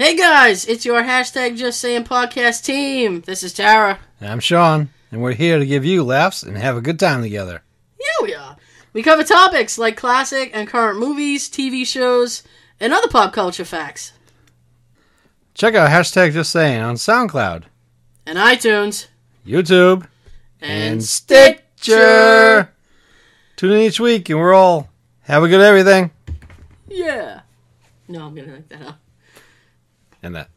Hey guys, it's your hashtag Just Saying podcast team. This is Tara. And I'm Sean, and we're here to give you laughs and have a good time together. Yeah, we are. We cover topics like classic and current movies, TV shows, and other pop culture facts. Check out hashtag Just Saying on SoundCloud, And iTunes. YouTube, And Stitcher. Tune in each week, and we're all have a good everything. Yeah. No, I'm going to make that up. And that.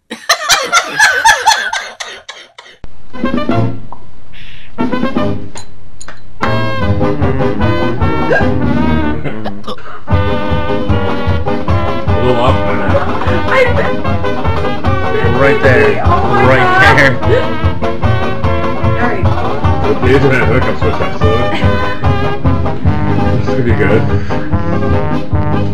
A little off Right there. Oh my Right God. there. Alright. the internet hookup switch episode. This is gonna be good.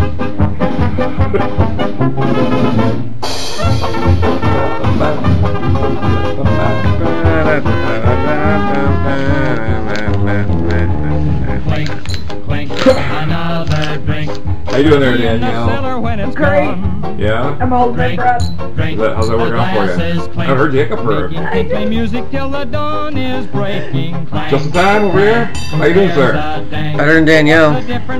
How you doing there, Danielle? Great. Yeah? I'm holding my breath. How's that working out for you? I heard you hiccup for her. I did. Music till the dawn is breaking. Just in time over here? How you doing, sir? Better than Danielle.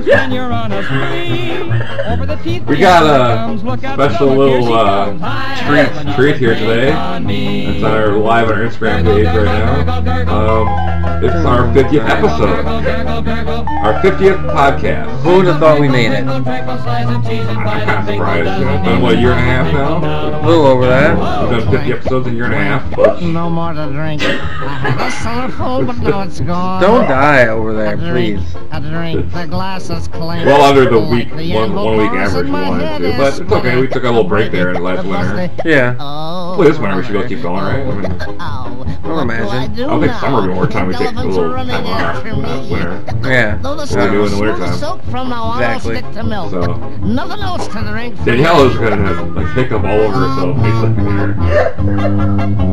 We got a special little treat here today. It's on our live on our Instagram page right now. It's our 50th episode. Our 50th podcast. Who would have thought we made it? I'm kind of surprised. It's been, what, a year and a half now? A little over that. We've done 50 episodes in a year and a half. Butch. No more to drink. I had a cellarful, but now it's gone. Don't die over there, please. A drink. The glass is clean. Well under the week, Like the one week bars average in we my wanted head to. is But it's okay, we took a little break there in last The winter. busty- Yeah. Oh, Well, this winter we should go keep going, right? I mean, Or imagine. I don't think summer will be more time we take a little time off in the winter. Yeah. Though the What do we do in the smooth wintertime? silk from now on will Exactly. stick to milk. So, Nothing else to drink. Danielle is going to like hiccup all over herself any second here.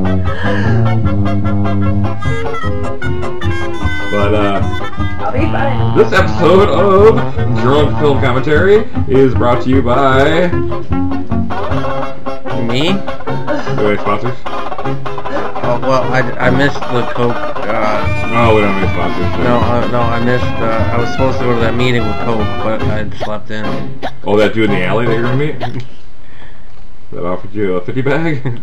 But, I'll be fine. this episode of Drunk Film Commentary is brought to you by... Me? Do we have any sponsors? Oh, well, I missed the Coke. Oh, we don't have any sponsors. No, I missed. I was supposed to go to that meeting with Coke, but I slept in. Oh, that dude in the alley that you're going to meet? That offered you a 50 bag?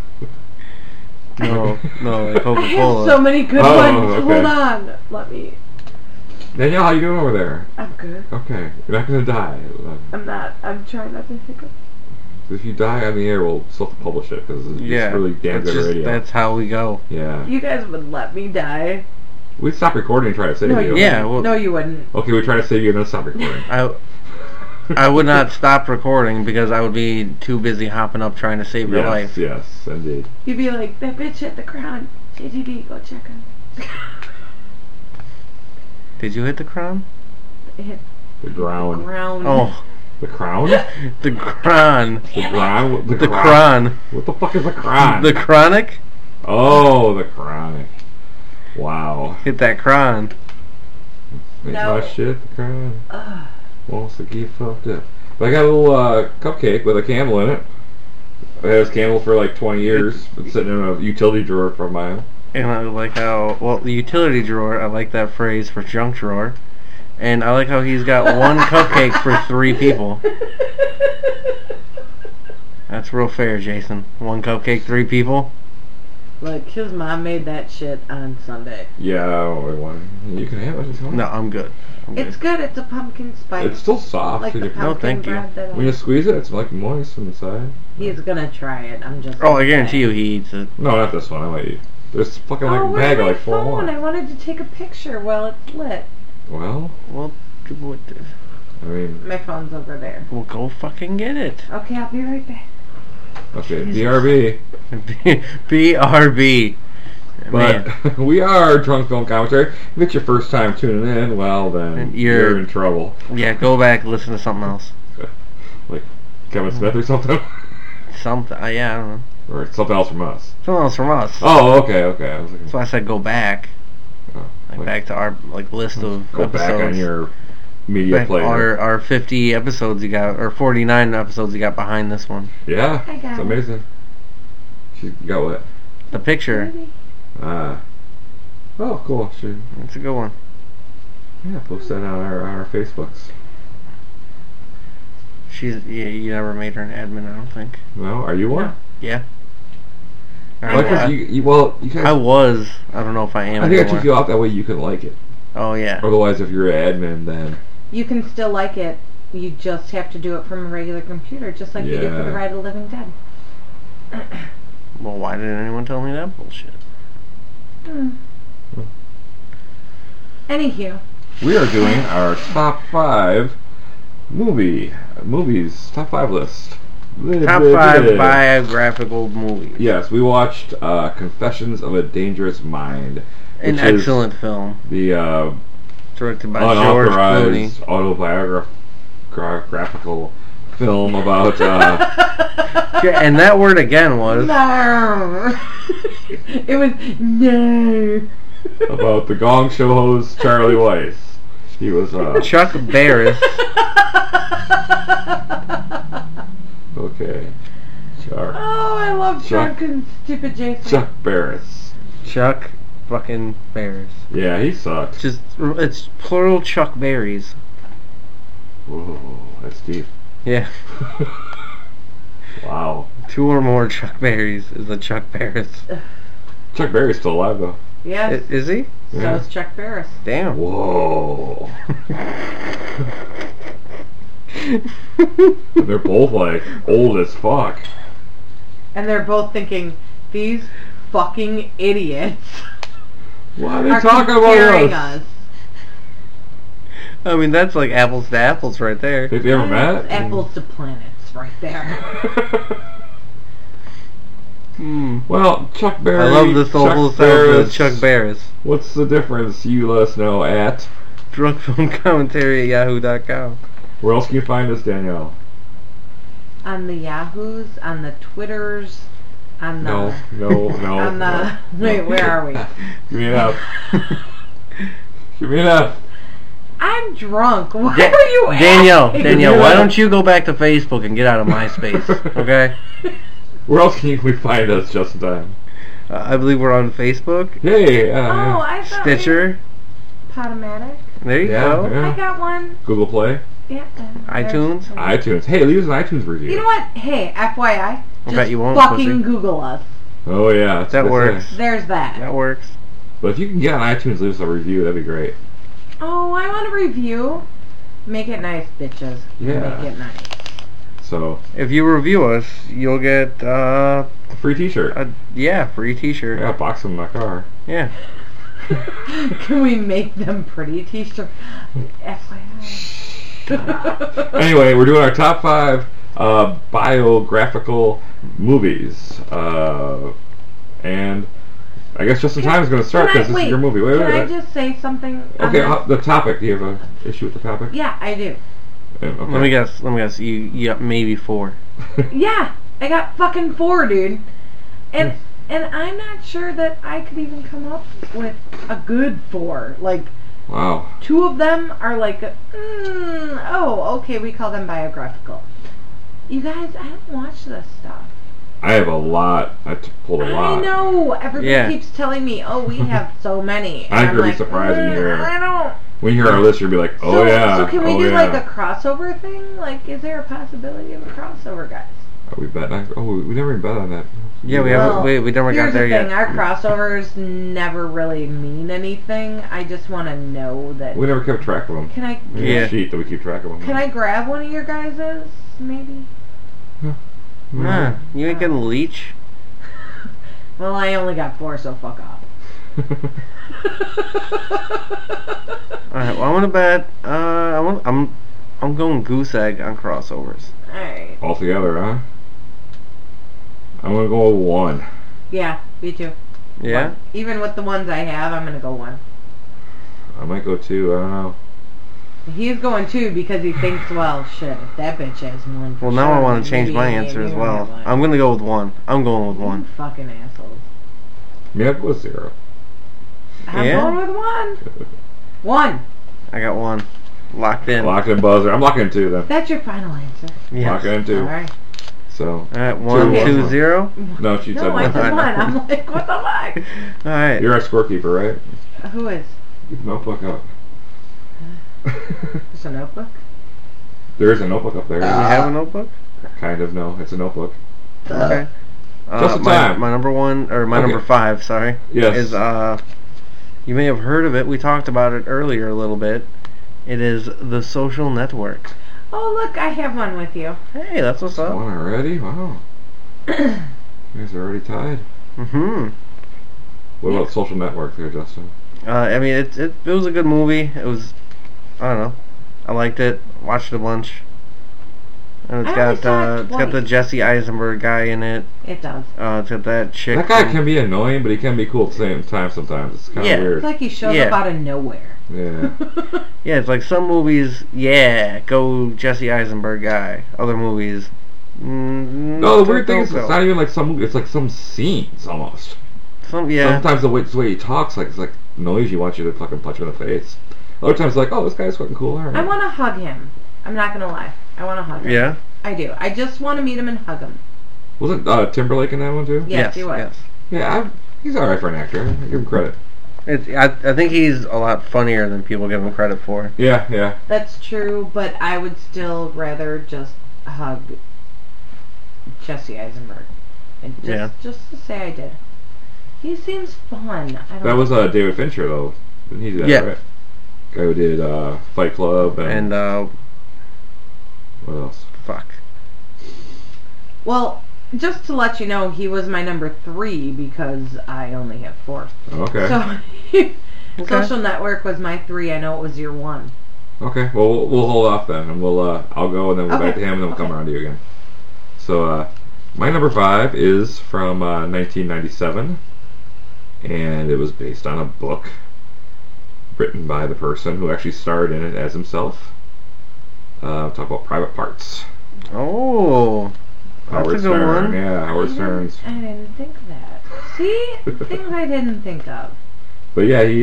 No, like I have Coca-Cola. so many good Oh, ones. okay. Hold on. Let me. Danielle, how you doing over there? I'm good. Okay, you're not gonna die. I'm not. I'm trying not to hiccup. If you die on the air, we'll still have to publish it because it's Yeah, really damn it's good just, radio. that's how we go. Yeah, You guys would let me die. we'd stop recording and try to save No, you. you Yeah, wouldn't. well- No, you wouldn't. Okay, we try to save you and then stop recording. I would not stop recording because I would be too busy hopping up trying to save your Yes, life. yes, indeed. You'd be like, that bitch hit the crown. JTB, go check him. Did you hit the crown? It hit The ground. ground. Oh, The crown? the crown. The ground? The crown. What the fuck is a crown? The chronic? Oh, the chronic. Wow. Hit that crown. Ain't No. my shit, the crown. Ugh. Wants to get fucked up. But I got a little cupcake with a candle in it. I had this candle for like 20 years. Been sitting in a utility drawer for a while. And I like how, well, the utility drawer, I like that phrase for junk drawer. And I like how he's got one cupcake for 3 people. That's real fair, Jason. One cupcake, 3 people. Look, his mom made that shit on Sunday. Yeah, I don't really want it. You can have it if you want. No, I'm good. It's good. It's a pumpkin spice. It's still soft. like the and you- pumpkin thank you. bread that when you squeeze it, it's like moist from inside. He's gonna try it. I'm just. Oh, I guarantee you he eats it. No, not this one. I might eat. There's fucking like Oh, a where's bag of my like 4 phone? I more. wanted to take a picture while it's lit. Well, Well, I mean, My phone's over there. we'll go fucking get it. Okay, I'll be right back. okay, Jesus. BRB. BRB. Man. But we are Drunk Film Commentary. If it's your first time tuning in, well then And you're in trouble. Yeah, go back and listen to something else. Like Kevin Smith or something? Something. Yeah, I don't know. Or something else from us. Something else from us. Oh, okay. I was That's why I said go back. oh, Like back to our list of go episodes. back on your media Like player. our 50 episodes you got, or 49 episodes you got behind this one. Yeah, I got it's it. amazing. She got what? The picture. Oh, cool. She That's a good one. post that on our Facebooks. You never made her an admin, I don't think. No, are you one? No. Yeah. Well, because you guys. I was. I don't know if I am I think I anymore. took you off that way you can like it. Oh yeah. Otherwise, if you're an admin, then You can still like it. You just have to do it from a regular computer, just like you do for Yeah. the Ride of the Living Dead. Well, why didn't anyone tell me that bullshit? Anywho, we are doing our top 5 movies, top 5 list. Top 5 biographical movies. Yes, we watched Confessions of a Dangerous Mind. An which is excellent film. The Directed by George Clooney. unauthorized autobiographical film about Yeah, and that word again was... no. It was no. about the Gong Show host Charlie Weiss. He was Chuck Barris. okay. Chuck. Oh, I love Chuck. drunken stupid Jason. Chuck Barris. Chuck fucking Barris. Yeah, he sucks. Just, it's plural Chuck Berries. Whoa, that's deep. Yeah. Wow. 2 or more Chuck Berries is a Chuck Barris. Chuck Berry's still alive though. Yes. Is he? So Yeah. is Chuck Barris. Damn. Whoa. They're both like old as fuck. And they're both thinking, these fucking idiots Why are they are talking comparing about us? us. I mean, that's like apples to apples right there. Have you ever That's met? apples to planets right there. Well, Chuck Berry. I love this whole Chuck sound of Barris. Chuck Barris. What's the difference? You let us know at. Drunk film commentary at yahoo.com. Where else can you find us, Danielle? On the Yahoos, on the Twitters, on the... No. On the... Wait, where are we? Give me an F. Give me an F. I'm drunk. Why are you Danielle, asking? why don't you go back to Facebook and get out of MySpace, okay? Where else can we find us just in time? I believe we're on Facebook, Hey, Oh, I thought Stitcher. Podomatic. There you Yeah, go. yeah. I got one. Google Play, Yeah. iTunes? iTunes. Hey, leave us an iTunes review. You know what? Hey, FYI. Just bet you won't, fucking pussy. Google us. Oh yeah, that's That what they works. say. There's that. That works. But if you can get on iTunes, leave us a review. That'd be great. Oh, I want a review. Make it nice, bitches. Yeah. Make it nice. So, If you review us, you'll get, a free T-shirt. free t-shirt. I got a box of them in my car. Yeah. Can we make them pretty t-shirts? FYI. Anyway, we're doing our top 5 biographical movies. And I guess Just in Time is going to start because this is your movie. Wait. Can I just say something? on Okay, this? the topic. Do you have an issue with the topic? Yeah, I do. Okay. Let me guess. You got maybe 4. Yeah, I got fucking 4, dude. And I'm not sure that I could even come up with a good 4. Like, Wow. 2 of them are like, okay, we call them biographical. You guys, I don't watch this stuff. I have a lot. I pulled a lot. I know. Everybody Yeah. keeps telling me, we have so many. And I think I'm you'll be like, surprised when you hear it. I don't. When you hear our list, you'll be like, oh yeah. So can we oh, do yeah. like a crossover thing? Like, is there a possibility of a crossover, guys? Are we bet? We never even bet on that. Yeah, we Well, haven't. We never got Here's there the thing, yet. our crossovers never really mean anything. I just want to know that. We never kept track of them. Can I? We have a sheet that we keep track of them. Can I grab one of your guys's? Maybe. Nah, you ain't gonna leech. Well, I only got 4, so fuck off. Alright, well, I'm gonna bet. I'm going goose egg on crossovers. All right. All together, huh? I'm gonna go with 1. Yeah, me too. Yeah. 1. Even with the ones I have, I'm gonna go 1. I might go 2. I don't know. He's going 2 because he thinks, well, shit, if that bitch has 1. Well, now I want to change my answer as well. I'm gonna go with 1. I'm going with 1. Fucking assholes. Yeah, I'll go with 0. I'm Yeah? going with 1. 1. I got 1. Locked in. Locked in buzzer. I'm locking in 2 then. That's your final answer. Yes. Locking in 2. All right. So. Alright, 1, 2, 0. No, she said No, I 1. said 1. I'm like, what the fuck? Alright. You're our scorekeeper, right? Who is? Keep the notebook up. It's a notebook? There is a notebook up there. Do you have a notebook? Kind of, no. It's a notebook. Okay. Just in my, time. my number 1, or my Okay. number 5, sorry. Yes. Is, you may have heard of it. We talked about it earlier a little bit. It is The Social Network. Oh, look, I have one with you. Hey, that's what's up. 1 already? Wow. You guys are already tied. Mm-hmm. What about Social Network there, Justin? I mean, it was a good movie. It was, I don't know. I liked it. Watched it a bunch. And I only saw it it's got the twice. Jesse Eisenberg guy in it. It does. It's got that chick. That guy from- can be annoying, but he can be cool at the same time sometimes. It's kind of Yeah. weird. It's like he shows Yeah. up out of nowhere. Yeah. Yeah, it's like some movies, yeah, go Jesse Eisenberg guy. Other movies, No, the weird thing is don't it's go. not even like some movie. It's like some scenes almost. Yeah. Sometimes the way he talks, like it's like noise. You want you to fucking punch him in the face. Other times, it's like, oh, this guy's fucking cool. All right. I want to hug him. I'm not going to lie. I want to hug him. Yeah. I do. I just want to meet him and hug him. Wasn't Timberlake in that one too? Yes, he was. Yes. Yeah, he's all right for an actor. I give him credit. I think he's a lot funnier than people give him credit for. Yeah, yeah. That's true, but I would still rather just hug Jesse Eisenberg. And just to say I did. He seems fun. I don't That was David Fincher though. Didn't he do that? Yeah. Right? Guy who did Fight Club and what else? Fuck. Well, just to let you know, he was my number 3 because I only have 4. Okay. So, Social Network was my 3. I know it was your 1. Okay. Well, we'll hold off then, and I'll go, and then we'll back to him, and then we'll come around to you again. So, my number 5 is from 1997, and it was based on a book written by the person who actually starred in it as himself. Talk about Private Parts. Oh, that's Howard a good Stern. one. Yeah, Howard Stern's. I didn't think of that. See? Things I didn't think of. But yeah, he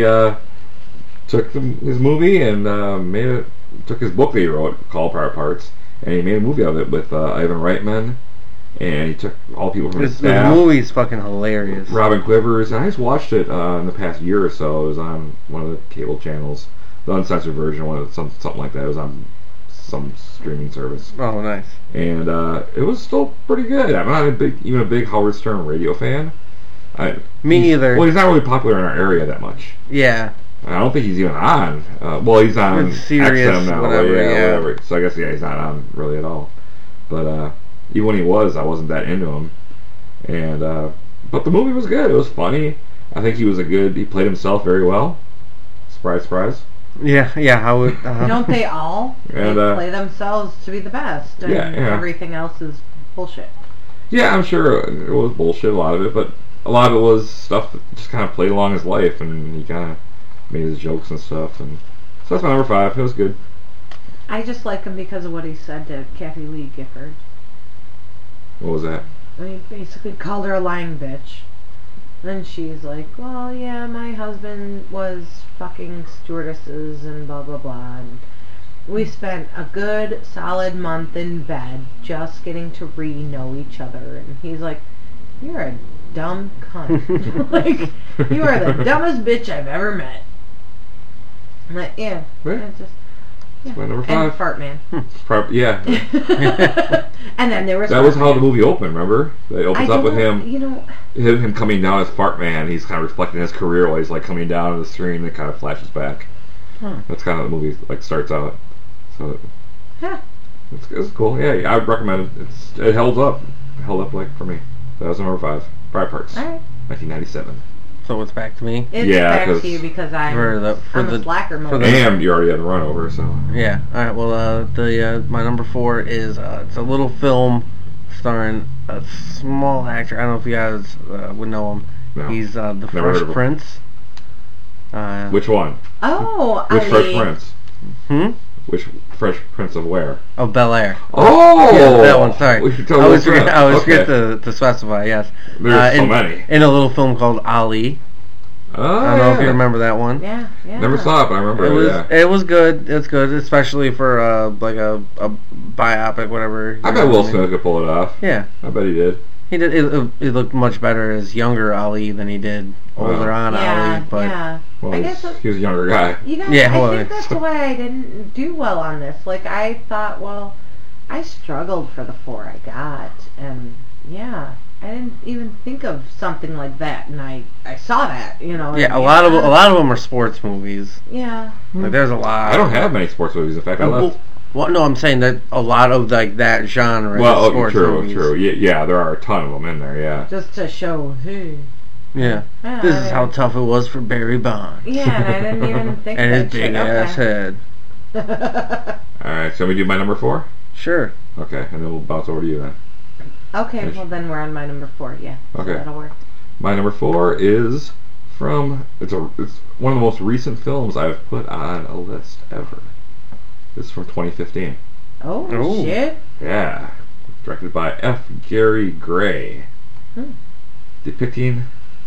took his movie and took his book that he wrote called Private Parts, and he made a movie of it with Ivan Reitman, and he took all the people from his The staff. movie's fucking hilarious. Robin Quivers, and I just watched it in the past year or so. It was on one of the cable channels, the uncensored version, something like that. It was on some streaming service, Oh, nice. and it was still pretty good. I'm not even a big Howard Stern radio fan. Me either. Well, he's not really popular in our area that much. Yeah. I don't think he's even on. He's on It's Sirius, XM now. whatever, yeah. Whatever. So I guess he's not on really at all. But even when he was, I wasn't that into him. And but the movie was good. It was funny. I think he played himself very well. Surprise, surprise. Yeah, Howard. Don't they all? And, They play themselves to be the best, and yeah. everything else is bullshit. Yeah, I'm sure it was bullshit, a lot of it, but a lot of it was stuff that just kind of played along his life, and he kind of made his jokes and stuff. And so that's my number 5. It was good. I just like him because of what he said to Kathy Lee Gifford. What was that? He basically called her a lying bitch. Then she's like, well, yeah, my husband was fucking stewardesses and blah, blah, blah. And we spent a good, solid month in bed just getting to know each other. And he's like, you're a dumb cunt. Like, you are the dumbest bitch I've ever met. I'm like, yeah. Right. It's just, yeah. my number 5. And Fart Man. Yeah. And then there was That was Fart how the Man. movie opened, remember? It opens up with him You know, him coming down as Fart Man. He's kind of reflecting his career while he's like coming down on the screen, and it kind of flashes back. That's kind of how the movie like starts out. So huh. it's cool. Yeah, I would recommend it. It held up. It held up like for me. That was number 5. Private Parts. All right. 1997. So it's back to me. It's Yeah, back 'cause to you because I'm a slacker mode. And you already had the run over, so. Yeah. All right. Well, my number 4 is it's a little film starring a small actor. I don't know if you guys would know him. No. He's the Never Fresh heard of him. Prince. Which one? Oh, Which Fresh Ali. Prince? Which Fresh Prince of where? Of Bel Air. Oh! Yeah, that one. Sorry. We should I tell always which one. forget Okay. to specify. Yes. There's so many. In a little film called Ali. Oh, I don't know if you remember that one. Yeah, yeah. Never saw it, but I remember It it. was Yeah. it was good. It's good, especially for like a biopic, whatever. I bet Will Smith could pull it off. Yeah, I bet he did. he did. It looked much better as younger Ali than he did older on Yeah, Ali. But yeah. Well, I guess he was a younger guy. You guys, Yeah, well, I think that's why I didn't do well on this. Like, I thought, well, I struggled for the 4 I got, and yeah, I didn't even think of something like that, and I saw that, you know. yeah, a lot of them are sports movies. Yeah. Like there's a lot. I don't have many sports movies. In fact, I left. Well, no, I'm saying that a lot of like that genre. Well, is sports movies. true. Yeah, there are a ton of them in there. Yeah. Just to show, hey. Yeah. Yeah, This I is how didn't- tough it was for Barry Bonds. Yeah, and I didn't even think and that his big shit. ass head. All right. So we do my number 4. Sure. Okay, and then we'll bounce over to you then. Okay, well then we're on my number 4, yeah. So Okay. that'll work. My number 4 is from it's one of the most recent films I've put on a list ever. This is from 2015. Oh, Ooh. shit. Yeah, directed by F. Gary Gray, depicting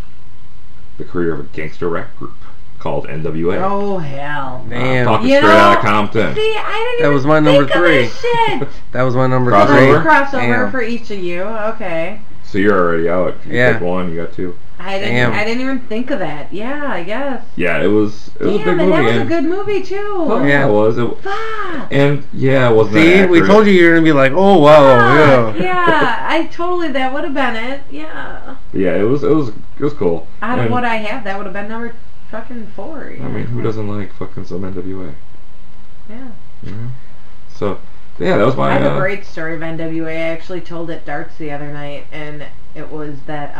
the career of a gangster rap group called NWA. Oh, hell. Damn. Talking You straight know, out of Compton. See, I didn't That even was my number think of 3. this shit. That was my number Crossover? 3. Crossover Damn. for each of you. Okay. So you're already out. You Yeah. pick one, you got 2. I Damn. didn't even think of that. Yeah, I guess. Yeah, it was a big Damn, and movie. that was a and- good movie too. Oh, Yeah. it was. Fuck. And yeah, it wasn't that See, we accurate. told you were gonna be like, oh wow, Fuck, yeah. yeah, I totally, that would have been it. Yeah. Yeah, it was cool. Out of And, what I have, that would have been number fucking 4. I mean, who doesn't like fucking some NWA? Yeah. Mhm. So, yeah, that was my. I have a great story of NWA. I actually told it darts the other night, and it was that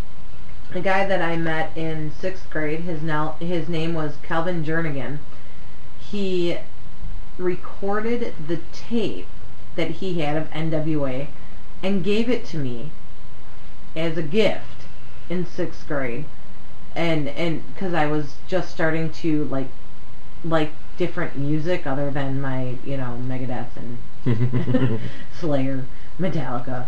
a guy that I met in 6th grade. His name was Kelvin Jernigan. He recorded the tape that he had of NWA and gave it to me as a gift in 6th grade, and because I was just starting to like different music other than my Megadeth and Slayer, Metallica,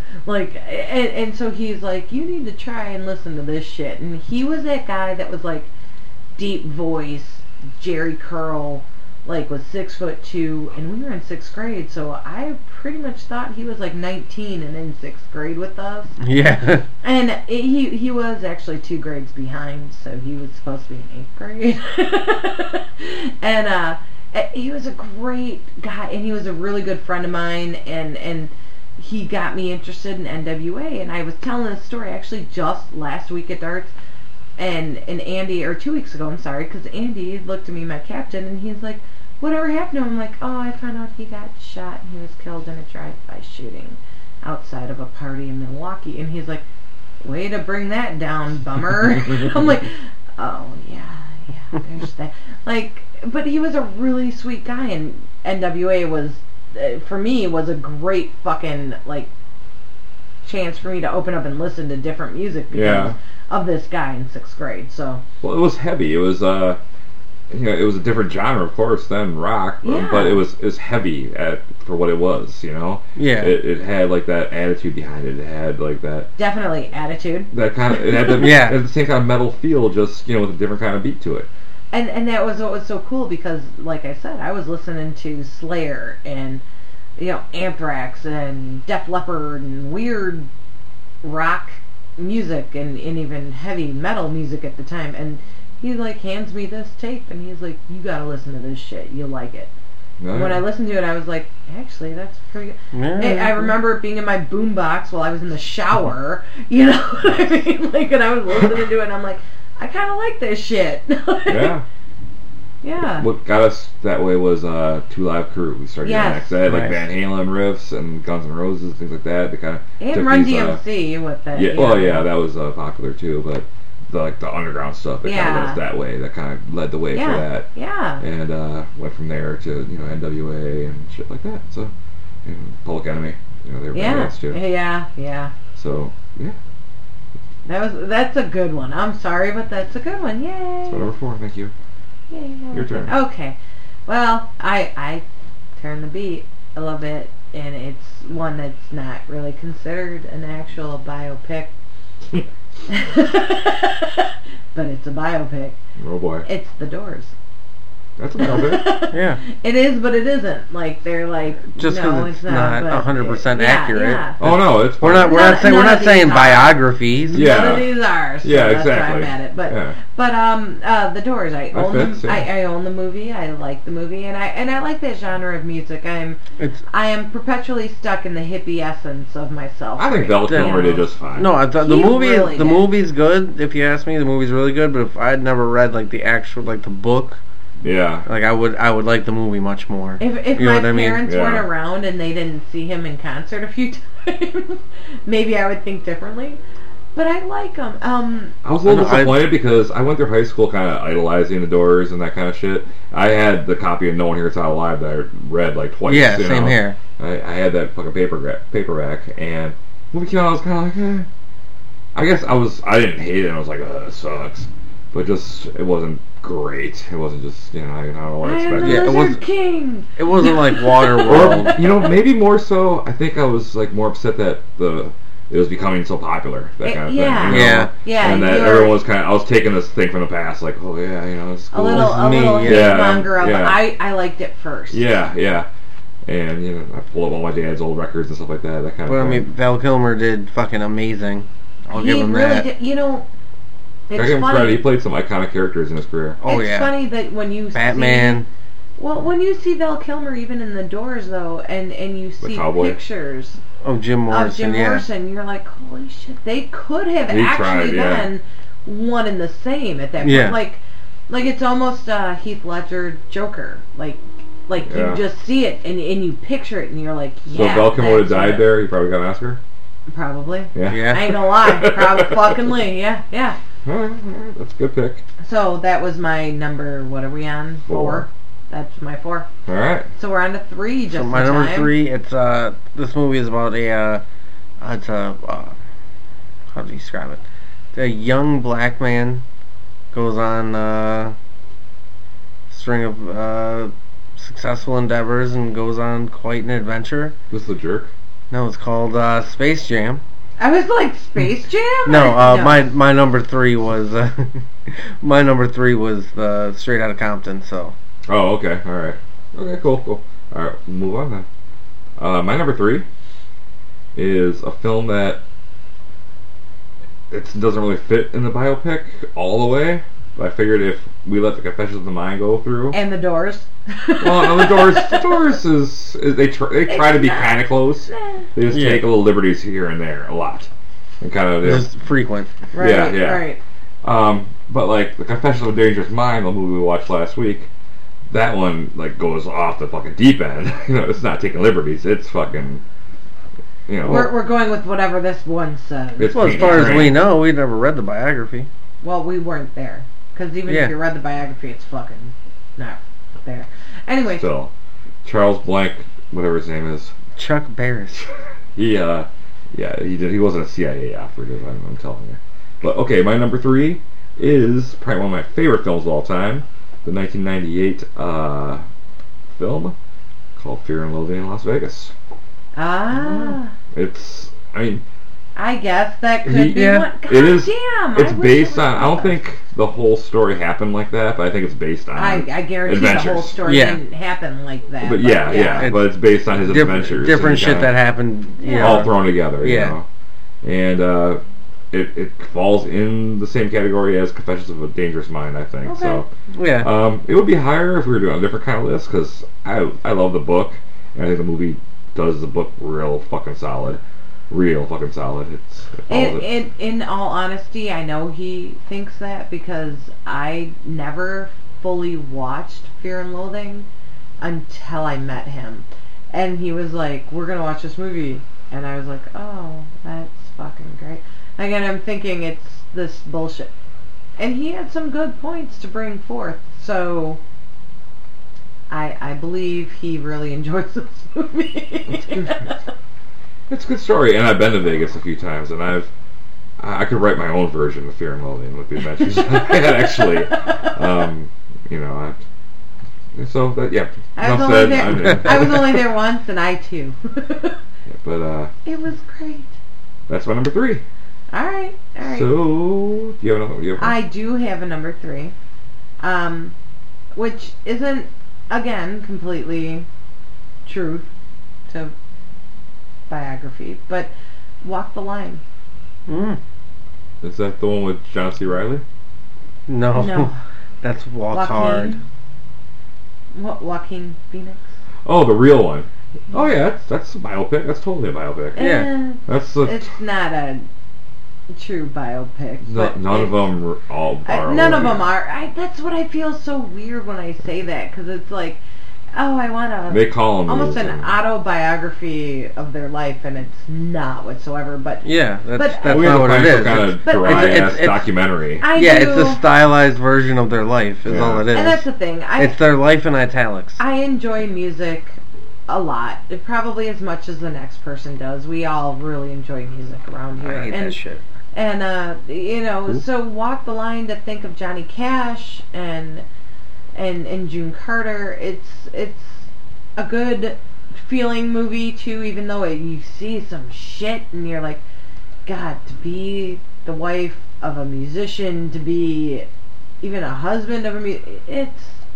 and so he's like, you need to try and listen to this shit. And he was that guy that was like deep voice, Jerry Curl, was 6'2", and we were in 6th grade, so I pretty much thought he was like 19 and in 6th grade with us. Yeah. And he was actually 2 grades behind, so he was supposed to be in 8th grade. And he was a great guy, and he was a really good friend of mine, and he got me interested in NWA. And I was telling this story actually just last week at darts, and Andy, or 2 weeks ago, I'm sorry, because Andy looked at me, my captain, and he's like, whatever happened to him? I'm like, oh, I found out he got shot and he was killed in a drive-by shooting outside of a party in Milwaukee. And he's like, way to bring that down, bummer. I'm like, oh, yeah, there's that. But he was a really sweet guy, and NWA was, for me, was a great fucking, chance for me to open up and listen to different music because of this guy in 6th grade. So, well, it was heavy. It was it was a different genre, of course, than rock, but it was heavy for what it was. Yeah. It had that attitude behind it. It had that definitely attitude. That kind of it had the it had the same kind of metal feel, just with a different kind of beat to it. And that was what was so cool because, like I said, I was listening to Slayer and Anthrax and Def Leppard and weird rock music and even heavy metal music at the time, and he hands me this tape and he's like, you gotta listen to this shit, you'll like it. No, When I listened to it, I was like, actually, that's pretty good. I remember it being in my boombox while I was in the shower, you know what I mean? And I was listening to it and I'm like, I kind of like this shit. Yeah. Yeah. What got us that way was 2 Live Crew. We started getting next. They had Van Halen riffs and Guns N' Roses, things like that. They kind of and Run DMC with that. Yeah, well, yeah, that was popular too. But the underground stuff, it kind of was that way. That kind of led the way for that. Yeah. And went from there to NWA and shit like that. So, Public Enemy, they were bands too. Yeah. So yeah. That's a good one. I'm sorry, but that's a good one. Yay. That's number 4. Thank you. Yay. Your turn. Okay. Well, I turn the beat a little bit, and it's one that's not really considered an actual biopic. But it's a biopic. Oh boy. It's The Doors. That's a biopic. Yeah. It is, but it isn't. Like, they're like, Just no, because it's it's not. not but 100% yeah, accurate. Yeah. Oh no, it's We're fine. not None saying of saying these are. biographies. Yeah. None of these are. So Yeah, that's exactly. why I'm at it. But Yeah. The Doors. I That own fits, them. yeah. I own the movie. I like the movie, and I like that genre of music. I am perpetually stuck in the hippie essence of myself. I think Val Kilmer did just fine. No, I thought the He movie really the did. movie's good. If you ask me, the movie's really good. But if I had never read like the actual like the book, Yeah. like I would like the movie much more. If You know my what I mean? parents Yeah. weren't around and they didn't see him in concert a few times, maybe I would think differently. But I like him. I was a little I know, disappointed because I went through high school kind of idolizing the Doors and that kind of shit. I had the copy of No One Hears Out Alive that I read like twice. Yeah, you same know? here. I had that fucking paperback, and movie came out, I was kind of like, I guess I didn't hate it, I was like, it sucks. But just, it wasn't great. It wasn't just, I don't know what I I am expected. the Yeah, it Lizard was- King. It wasn't like Waterworld. Or, maybe more so, I think I was like more upset that it was becoming so popular, that kind of yeah. thing. Yeah. Yeah, And that you're everyone was I was taking this thing from the past, like, oh yeah, it's cool. a little Me, hate yeah. monger of Yeah. I liked it first. Yeah. And, I pull up all my dad's old records and stuff like that kind But of I thing. mean, Val Kilmer did fucking amazing. I'll give He him really that. did. I It's give him credit, funny. he played some iconic characters in his career. Oh It's yeah, funny that when you Batman. when you see Val Kilmer even in The Doors though, and you see Cowboy. pictures Oh, Jim Morrison. of Jim yeah. Morrison, you're like, holy shit, they could have He actually tried, yeah. been one and the same at that Yeah. point. Like it's almost Heath Ledger Joker. Like Yeah. you just see it and you picture it and you're like, So yeah. if Val Kilmer would have that's died it. there, he probably got an Oscar? Probably. Yeah. Yeah. I ain't gonna lie, probably fuckingly, yeah. Alright, that's a good pick. So that was my number. What are we on? 4. That's my 4. Alright. So we're on to 3. Just So my in number time. 3, it's this movie is about how do you describe it? A young black man goes on a string of successful endeavors and goes on quite an adventure. This is a jerk. No, it's called Space Jam. I was like, Space Jam? No, my number 3 was my number 3 was Straight Outta Compton. So Oh, okay. Alright. Okay, cool. Alright, we'll move on then. My number 3 is a film that it doesn't really fit in the biopic all the way, but I figured if we let the Confessions of the Mind go through. And The Doors. Well, no, the Doors is they try to be kind of close. They just take a little liberties here and there a lot, and kind of it's frequent. Right, Yeah. right. But like the Confessions of a Dangerous Mind, the movie we watched last week, that one like goes off the fucking deep end. It's not taking liberties. It's fucking, We're going with whatever this one says. It's Well, as painting far as train. we know, we never read the biography. Well, we weren't there. Because even Yeah. if you read the biography, it's fucking not there. Anyway. Still, Charles Blank, whatever his name is, Chuck Barris. he he wasn't a CIA operative. I'm telling you. But okay, my number 3 is probably one of my favorite films of all time, the 1998 film called Fear and Loathing in Las Vegas. I guess that could be one. God it is. damn! It's I wish based it was on. I don't that. think the whole story happened like that, but I think it's based on. I guarantee adventures. the whole story Yeah. didn't happen like that. But yeah. It's But it's based on his adventures. Different and shit kinda that happened. Yeah. all thrown together. Yeah. And it falls in the same category as Confessions of a Dangerous Mind, I think. Okay. So Yeah. it would be higher if we were doing a different kind of list because I love the book and I think the movie does the book real fucking solid. It follows it. In all honesty, I know he thinks that because I never fully watched Fear and Loathing until I met him. And he was like, we're going to watch this movie. And I was like, oh, that's fucking great. Again, I'm thinking it's this bullshit. And he had some good points to bring forth. So I believe he really enjoys this movie. It's a good story, and I've been to Vegas a few times, and I could write my own version of Fear and Loathing with the adventures I had actually. So that I was enough only said. there. I was only there once, and I too. But It was great. that's my number 3. Alright. So, do you have another? I do have a number 3. Which isn't, again, completely true to biography, but Walk the Line. Is that the one with John C. Reilly? No. That's Walk Hard. Joaquin Phoenix. Oh, the real one. Oh yeah, that's a biopic. That's totally a biopic. Yeah. It's not a true biopic. None of them are all. None of them are. That's what I feel so weird when I say that, because it's like, oh, I want to. They call them almost an autobiography of their life, and it's not whatsoever. But yeah, that's but, not what it is. Kind of dry-ass documentary. It's a stylized version of their life. Is all it is. And that's the thing. It's their life in italics. I enjoy music a lot. Probably as much as the next person does. We all really enjoy music around here. I hate that shit. And so Walk the Line, to think of Johnny Cash and June Carter. It's a good feeling movie too, even though you see some shit and you're like, God, to be the wife of a musician, to be even a husband of a musician,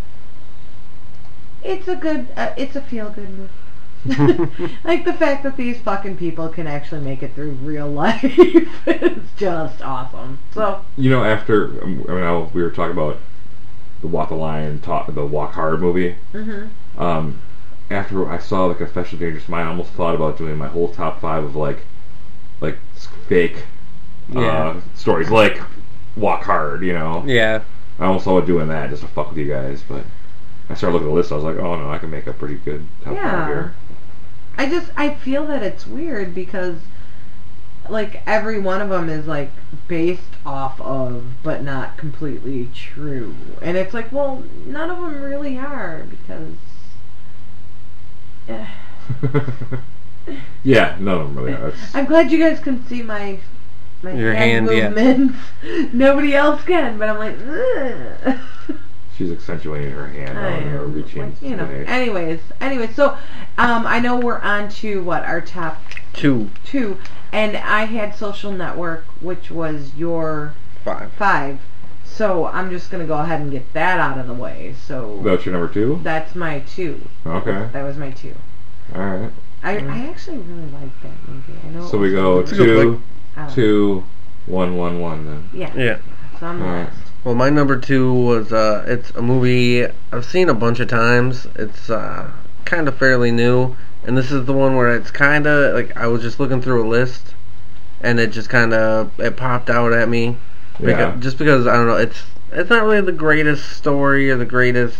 it's a feel good movie. Like the fact that these fucking people can actually make it through real life is just awesome. So after we were talking about the Walk the Line, the Walk Hard movie. Mm-hmm. After I saw the Confession of a Dangerous Mind, I almost thought about doing my whole top 5 of like fake stories, like Walk Hard. Yeah. I almost thought of doing that just to fuck with you guys, but I started looking at the list. I was like, oh no, I can make a pretty good top 5 here. I feel that it's weird because like every one of them is like based off of, but not completely true. And it's like, well, none of them really are because. Yeah, none of them really are. I'm glad you guys can see my hand movements. Yeah. Nobody else can, but I'm like, ugh. She's accentuating her hand on her reaching. Anyways. So, I know we're on to our top 2, and I had Social Network, which was your 5. So I'm just gonna go ahead and get that out of the way. So that's your number 2. That's my 2. Okay. That was my 2. All right. I actually really like that movie. I know. So we go 2, 2, 1, 1, 1 then. Yeah. So I'm last. Well, my number 2 was, it's a movie I've seen a bunch of times. It's kind of fairly new. And this is the one where it's kind of, like, I was just looking through a list. And it just kind of, it popped out at me. Yeah. Just because, I don't know, it's not really the greatest story or the greatest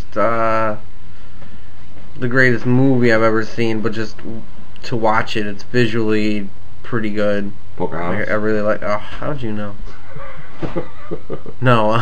movie I've ever seen. But just to watch it, it's visually pretty good. Pocahontas. I really like, how'd you know? No.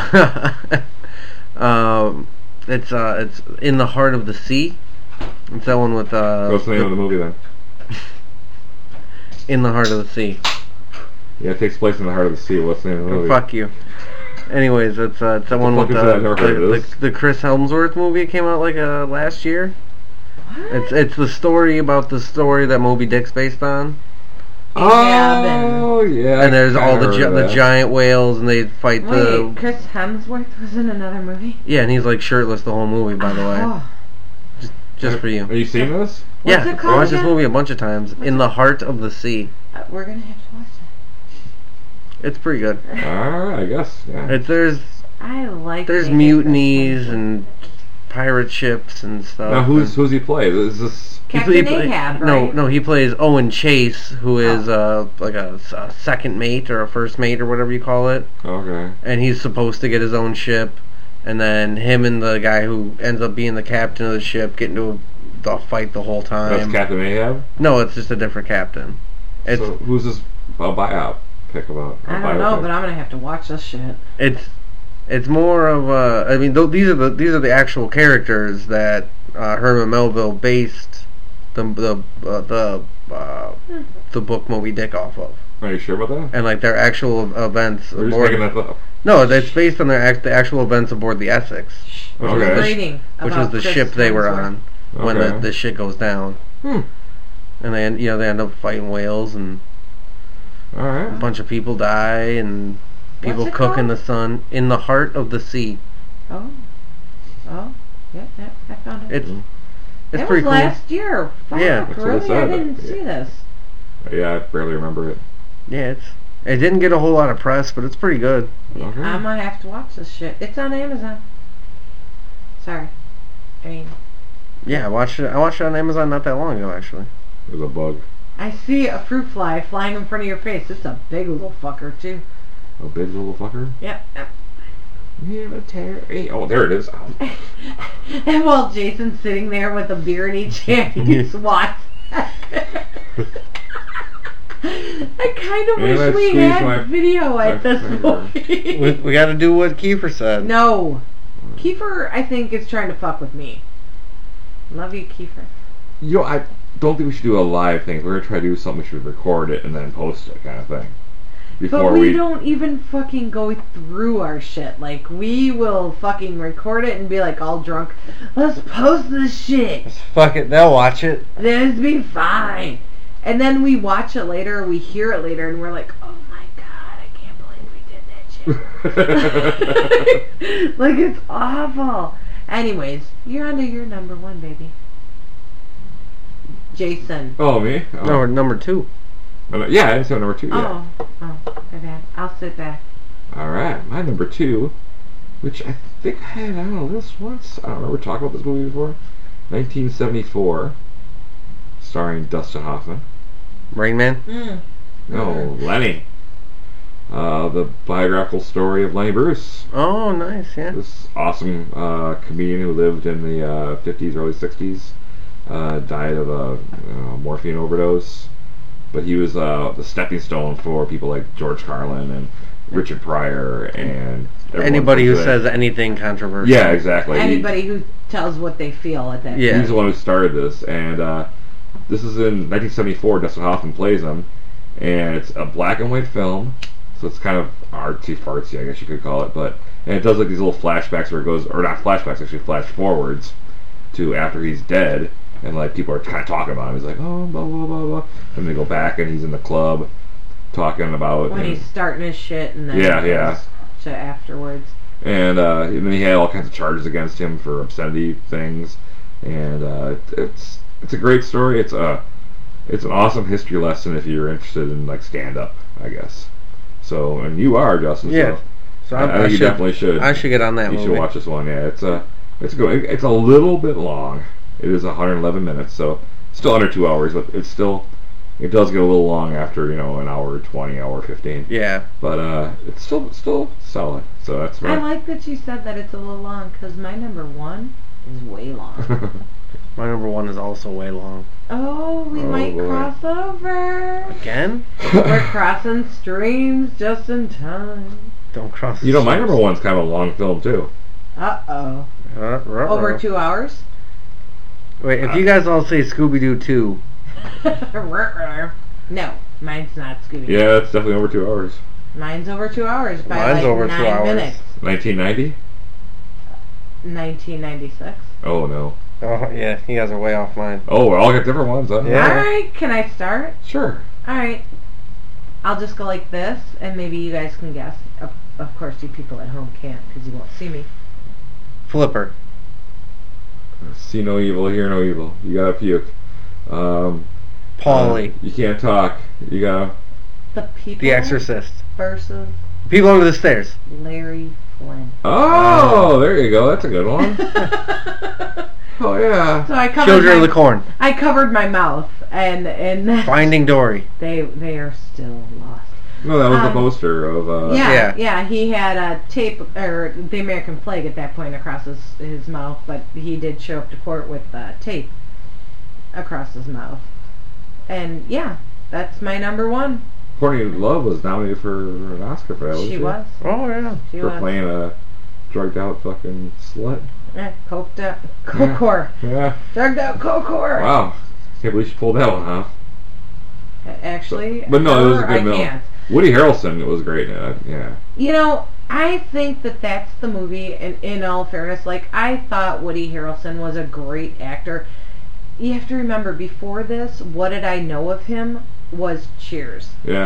It's In the Heart of the Sea. It's that one with what's the name of the movie then? In the Heart of the Sea. Yeah, it takes place in the heart of the sea. What's the name of the movie? Fuck you. Anyways, it's that one with the Chris Hemsworth movie. It came out like last year. What? It's the story about the story that Moby Dick's based on. Oh, yeah. And there's all the giant whales, and they fight Wait, Chris Hemsworth was in another movie? Yeah, and he's like shirtless the whole movie, by the way. Just for you. Are you seeing this? What's it called I watched this movie a bunch of times. In the Heart of the Sea. We're gonna have to watch that. It's pretty good. Alright, I guess. Yeah. There's mutinies and pirate ships and stuff. Now, who's he play? Is this Captain Ahab, right? No, he plays Owen Chase, who is like a second mate or a first mate or whatever you call it. Okay. And he's supposed to get his own ship, and then him and the guy who ends up being the captain of the ship get into a fight the whole time. That's Captain Ahab? No, it's just a different captain. So who's this biopic about? I don't know, but I'm gonna have to watch this shit. It's more of I mean, these are the actual characters that Herman Melville based the book Moby Dick off of. Are you sure about that? And like their actual events. We're just making that up. No, it's based on the actual events aboard the Essex, which was the ship they were on when the shit goes down. And they end up fighting whales and All A right. bunch of people die and people What's it cook in called? the sun. In the Heart of the Sea. Oh. Yeah, I found it. It's That pretty was cool. last year. Fuck, Yeah. That's what it really? I said. didn't see this. Yeah, I barely remember it. Yeah, it didn't get a whole lot of press, but it's pretty good. Yeah, Okay. I'm gonna have to watch this shit. It's on Amazon. Sorry. I mean, Yeah, I watched it on Amazon not that long ago, actually. There's a bug. I see a fruit fly flying in front of your face. It's a big little fucker, too. A big little fucker. Yep. Military. Oh, there it is. Oh. And while Jason's sitting there with a beer in each hand, he swats. I kind of And I wish we squeezed had my- video at my this finger. movie. We got to do what Kiefer said. No. Kiefer, I think, is trying to fuck with me. Love you, Kiefer. You know, I don't think we should do a live thing. If we're gonna try to do something, we should record it and then post it, kind of thing. But we don't even fucking go through our shit. Like, we will fucking record it and be like all drunk. Let's post this shit. Fuck it, they'll watch it. This be fine. And then we watch it later, we hear it later, and we're like, oh my god, I can't believe we did that shit. Like, it's awful. Anyways, you're on to your number one, baby. Jason. Oh, me? Oh. No, number 2. Yeah, I didn't say number 2 yet. Oh, my bad. I'll sit back. Alright, my number 2, which I think I had on a list once. I don't remember talking about this movie before. 1974, starring Dustin Hoffman. Rain Man? No, Lenny. The biographical story of Lenny Bruce. Oh, nice, yeah. This awesome comedian who lived in the 50s, early 60s. Died of a morphine overdose. But he was the stepping stone for people like George Carlin and Richard Pryor and everyone Anybody who from today. says anything controversial. Yeah, exactly. Anybody who tells what they feel at that Yeah. He's the one who started this, and this is in 1974. Dustin Hoffman plays him, and it's a black and white film, so it's kind of artsy-fartsy, I guess you could call it. And it does like these little flashbacks where it goes, or not flashbacks, actually flash forwards to after he's dead, and like people are kind of talking about him. He's like, oh, blah blah blah blah, and they go back and he's in the club talking about when he's starting his shit and then Yeah, it yeah. goes to afterwards. And then he had all kinds of charges against him for obscenity things, and it's a great story. It's an awesome history lesson if you're interested in like stand up, I guess. So, and you are, Justin. Yeah. So I think you definitely should. I should get on that You movie. should watch this one. Yeah, it's good. It's a little bit long. It is 111 minutes, so still under 2 hours, but it does get a little long after an hour 20, hour 15. Yeah. But it's still solid. So that's I right. like that you said that it's a little long, because my number one is way long. My number 1 is also way long. Oh, we Oh, might boy. cross over. Again? We're crossing streams just in time. Don't cross the My streams. number one's kind of a long film too. Uh-oh. Ruh-roh. Over 2 hours? Wait, if you guys all say Scooby-Doo 2, No, mine's not Scooby. Yeah, it's definitely over 2 hours. Mine's over 2 hours by Mine's like over 2 9 hours. minutes. 1990? 1996. Oh no. oh yeah, you guys are way off mine. Oh, we all got different ones, huh? Yeah. Alright, can I start? Sure. Alright. I'll just go like this, and maybe you guys can guess. Of course, you people at home can't, because you won't see me. Flipper. See no evil, hear no evil. You gotta puke. Paulie. You can't talk. You gotta. The People The Exorcist. versus People Under the Stairs. Larry Flynn. Oh, there you go. That's a good one. Oh yeah. So I covered Children my, of the Corn. I covered my mouth, and that's, Finding Dory. they are still lost. No, that was the poster of. Yeah. He had a tape, or the American flag at that point across his mouth, but he did show up to court with tape across his mouth. And yeah, that's my number one. Courtney Love was nominated for an Oscar for that. She was. Oh yeah. She For was. playing a drugged out fucking slut. Coked up. Cocor. Yeah. Drugged out Cocor. Wow. Can't believe she pulled that one off. Actually, But no, it was a her, good I film. can't. Woody Harrelson was great in it. Yeah. You know, I think that's the movie, and in all fairness, like, I thought Woody Harrelson was a great actor. You have to remember, before this, what did I know of him was Cheers. Yeah.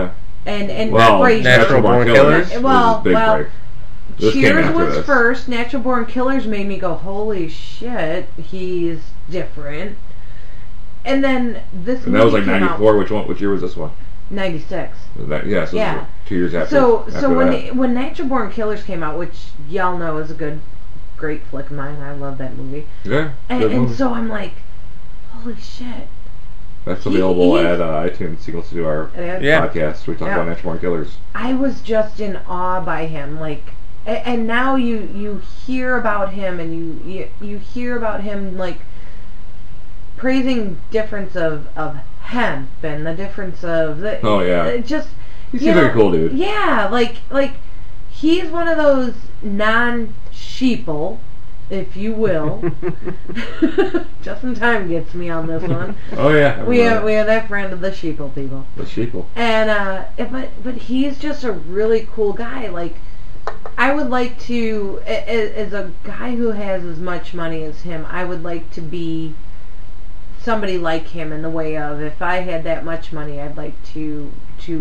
and Well, crazy. Natural Born Killers was Well, his big break. This came Cheers after was this. first. Natural Born Killers made me go, holy shit, he's different. And then this And movie that was like came 94. out, Which year was this one? 96. Yeah, so Yeah. This was 2 years after. So after when Natural Born Killers came out, which y'all know is a great flick of mine, I love that movie. yeah, And, good and movie. so I'm like, holy shit. That's available he's- at iTunes. You can listen to our Yeah. podcast. We talk Yeah. about Natural Born Killers. I was just in awe by him, like, and now you hear about him, and you hear about him, like, praising difference of hemp and the difference of the Oh, yeah. it just He you seems know, like a cool dude. Yeah, like he's one of those non-sheeple, if you will. Just in time gets me on this one. Oh yeah. We are that friend of the sheeple people. The sheeple. And but he's just a really cool guy. Like, I would like to, as a guy who has as much money as him, I would like to be somebody like him in the way of, if I had that much money, I'd like to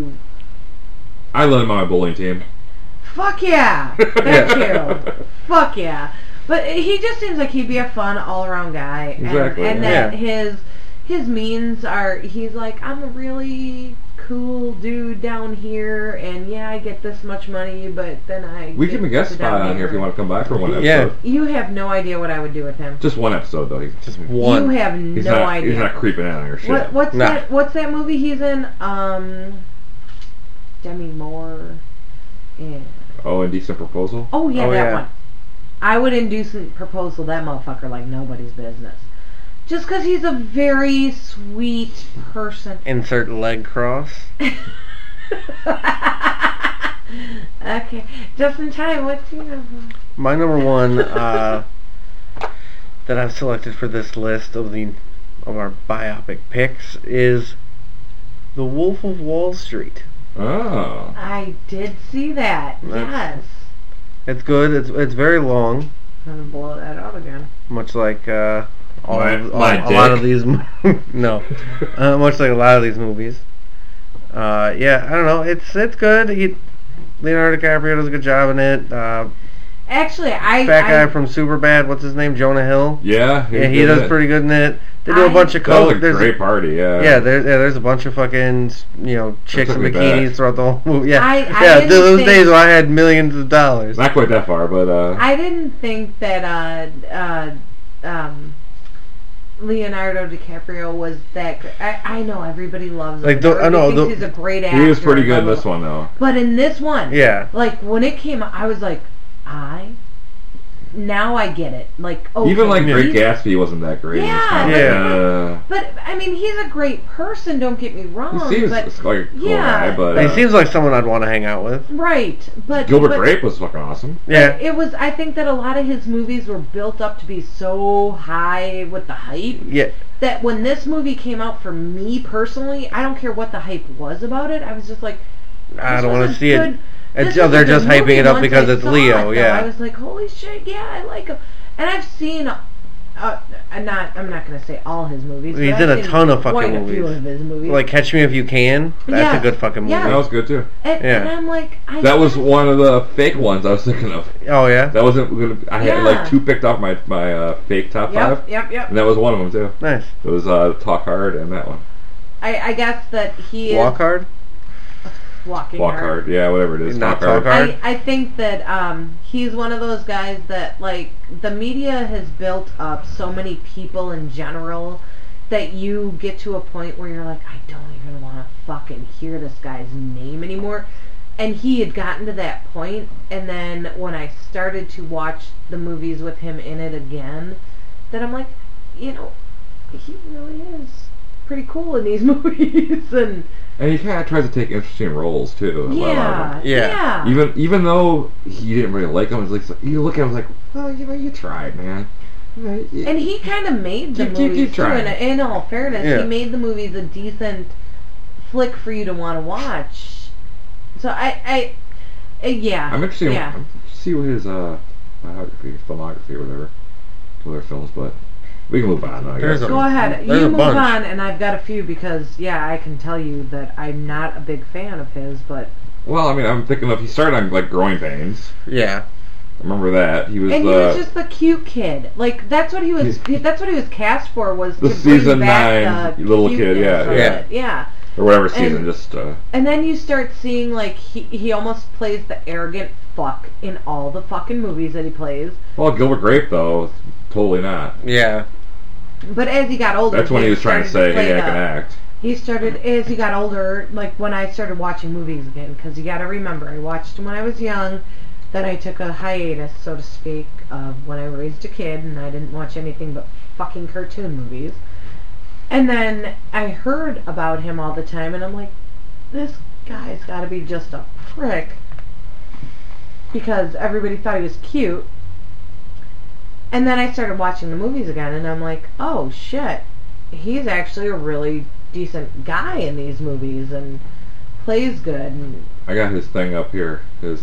I let him on my bowling team. fuck yeah, that too. Fuck yeah. But he just seems like he'd be a fun all around guy. Exactly, And yeah. that his means are, he's like, I'm a really cool dude down here, and yeah, I get this much money, but then We get can guest to spot down on here if you want to come back for one Yeah. episode. You have no idea what I would do with him. Just one episode though. Just one. You have He's no not. idea. He's not creeping in on your shit. What's Nah. that movie he's in? Demi Moore. Yeah. Oh, Indecent Proposal. Oh yeah, Oh, that yeah. one. I would indecent proposal that motherfucker like nobody's business. Just because he's a very sweet person. Insert leg cross. Okay, just in time. What's your number? My number one that I've selected for this list of our biopic picks is The Wolf of Wall Street. Oh. I did see that. That's- Yes. It's good. It's very long, I'm gonna blow that out again. much like a My lot of dick. these. No, much like a lot of these movies. Yeah, I don't know. It's good. Leonardo DiCaprio does a good job in it. Actually, Fat guy from Superbad, what's his name? Jonah Hill. Yeah. Yeah, he does pretty good in it. They do a bunch of That was coke. a great party. Yeah. Yeah, there's a bunch of fucking chicks in took me bikinis back. throughout the whole movie. Yeah, I yeah. didn't Those think- days when I had millions of dollars. Not quite that far, but I didn't think that Leonardo DiCaprio was that good. I know everybody loves him. Like, I know, Everybody thinks he's a great actor. he was pretty good in blah, this blah, one though. blah. But in this one, Yeah. like when it came out, I was like, now I get it. Like, okay, Even like Great he's- Gatsby wasn't that great. in this Yeah, one. Yeah. But I mean, he's a great person. Don't get me wrong. He seems but like a cool yeah. guy, but He seems like someone I'd want to hang out with. right, but Gilbert but, Grape was fucking awesome. Yeah. It was. I think that a lot of his movies were built up to be so high with the hype Yeah. that when this movie came out, for me personally, I don't care what the hype was about it. I was just like, I this don't was want a to see it. good- It's, this was they're a good just hyping movie it up once because I it's saw Leo. it, though. I Yeah. was like, holy shit, yeah, I like him. And I've seen, I'm not gonna say all his movies. but He's I've in a seen ton of quite fucking a few movies. of his movies. Like Catch Me If You Can. That's Yeah. a good fucking movie. Yeah. That was good too. and yeah. I'm like, That was one of the fake ones I was thinking of. Oh yeah. That wasn't gonna. I had Yeah. like two picked off my fake top five, Yep. and that was one of them too. Nice. It was Talk Hard and that one. I guess that he is Walk Hard. walking Walk hard. Hard, yeah, whatever it is. Not Talk Talk Hard. Hard. I think that he's one of those guys that, like, the media has built up so many people in general that you get to a point where you're like, I don't even want to fucking hear this guy's name anymore. And he had gotten to that point, and then when I started to watch the movies with him in it again, that I'm like, you know, he really is pretty cool in these movies. And he kind of tries to take interesting roles too. in a lot of them. Yeah. Even though he didn't really like him, it's like you look at him like, well, you tried, man. And he kind of made the Keep movies, too, trying. in all fairness. Yeah. He made the movies a decent flick for you to want to watch. So yeah. I'm interested Yeah. to see what his biography, filmography, or whatever, other films, but We can move on. Though, I There's guess. a- Go ahead. There's You a move bunch. on, and I've got a few because, yeah, I can tell you that I'm not a big fan of his, but... Well, I mean, I'm thinking of he started on like Growing Pains. Yeah. I remember that he was And he was just the cute kid. Like, that's what he was... That's what he was cast for, was The to season bring back 9 the little kid, cuteness yeah, of yeah. it. Yeah. or whatever season. And- Just And then you start seeing, like, he almost plays the arrogant fuck in all the fucking movies that he plays. well, Gilbert Grape though, totally not. Yeah. But as he got older... That's when he was trying to say, started "Hey, I play can the- act." He started, as he got older, like when I started watching movies again, because you gotta remember, I watched them when I was young, then I took a hiatus, so to speak, of when I raised a kid, and I didn't watch anything but fucking cartoon movies. And then I heard about him all the time, and I'm like, this guy's gotta be just a prick, because everybody thought he was cute. And then I started watching the movies again, and I'm like, oh shit, he's actually a really decent guy in these movies, and plays good. And I got his thing up here. His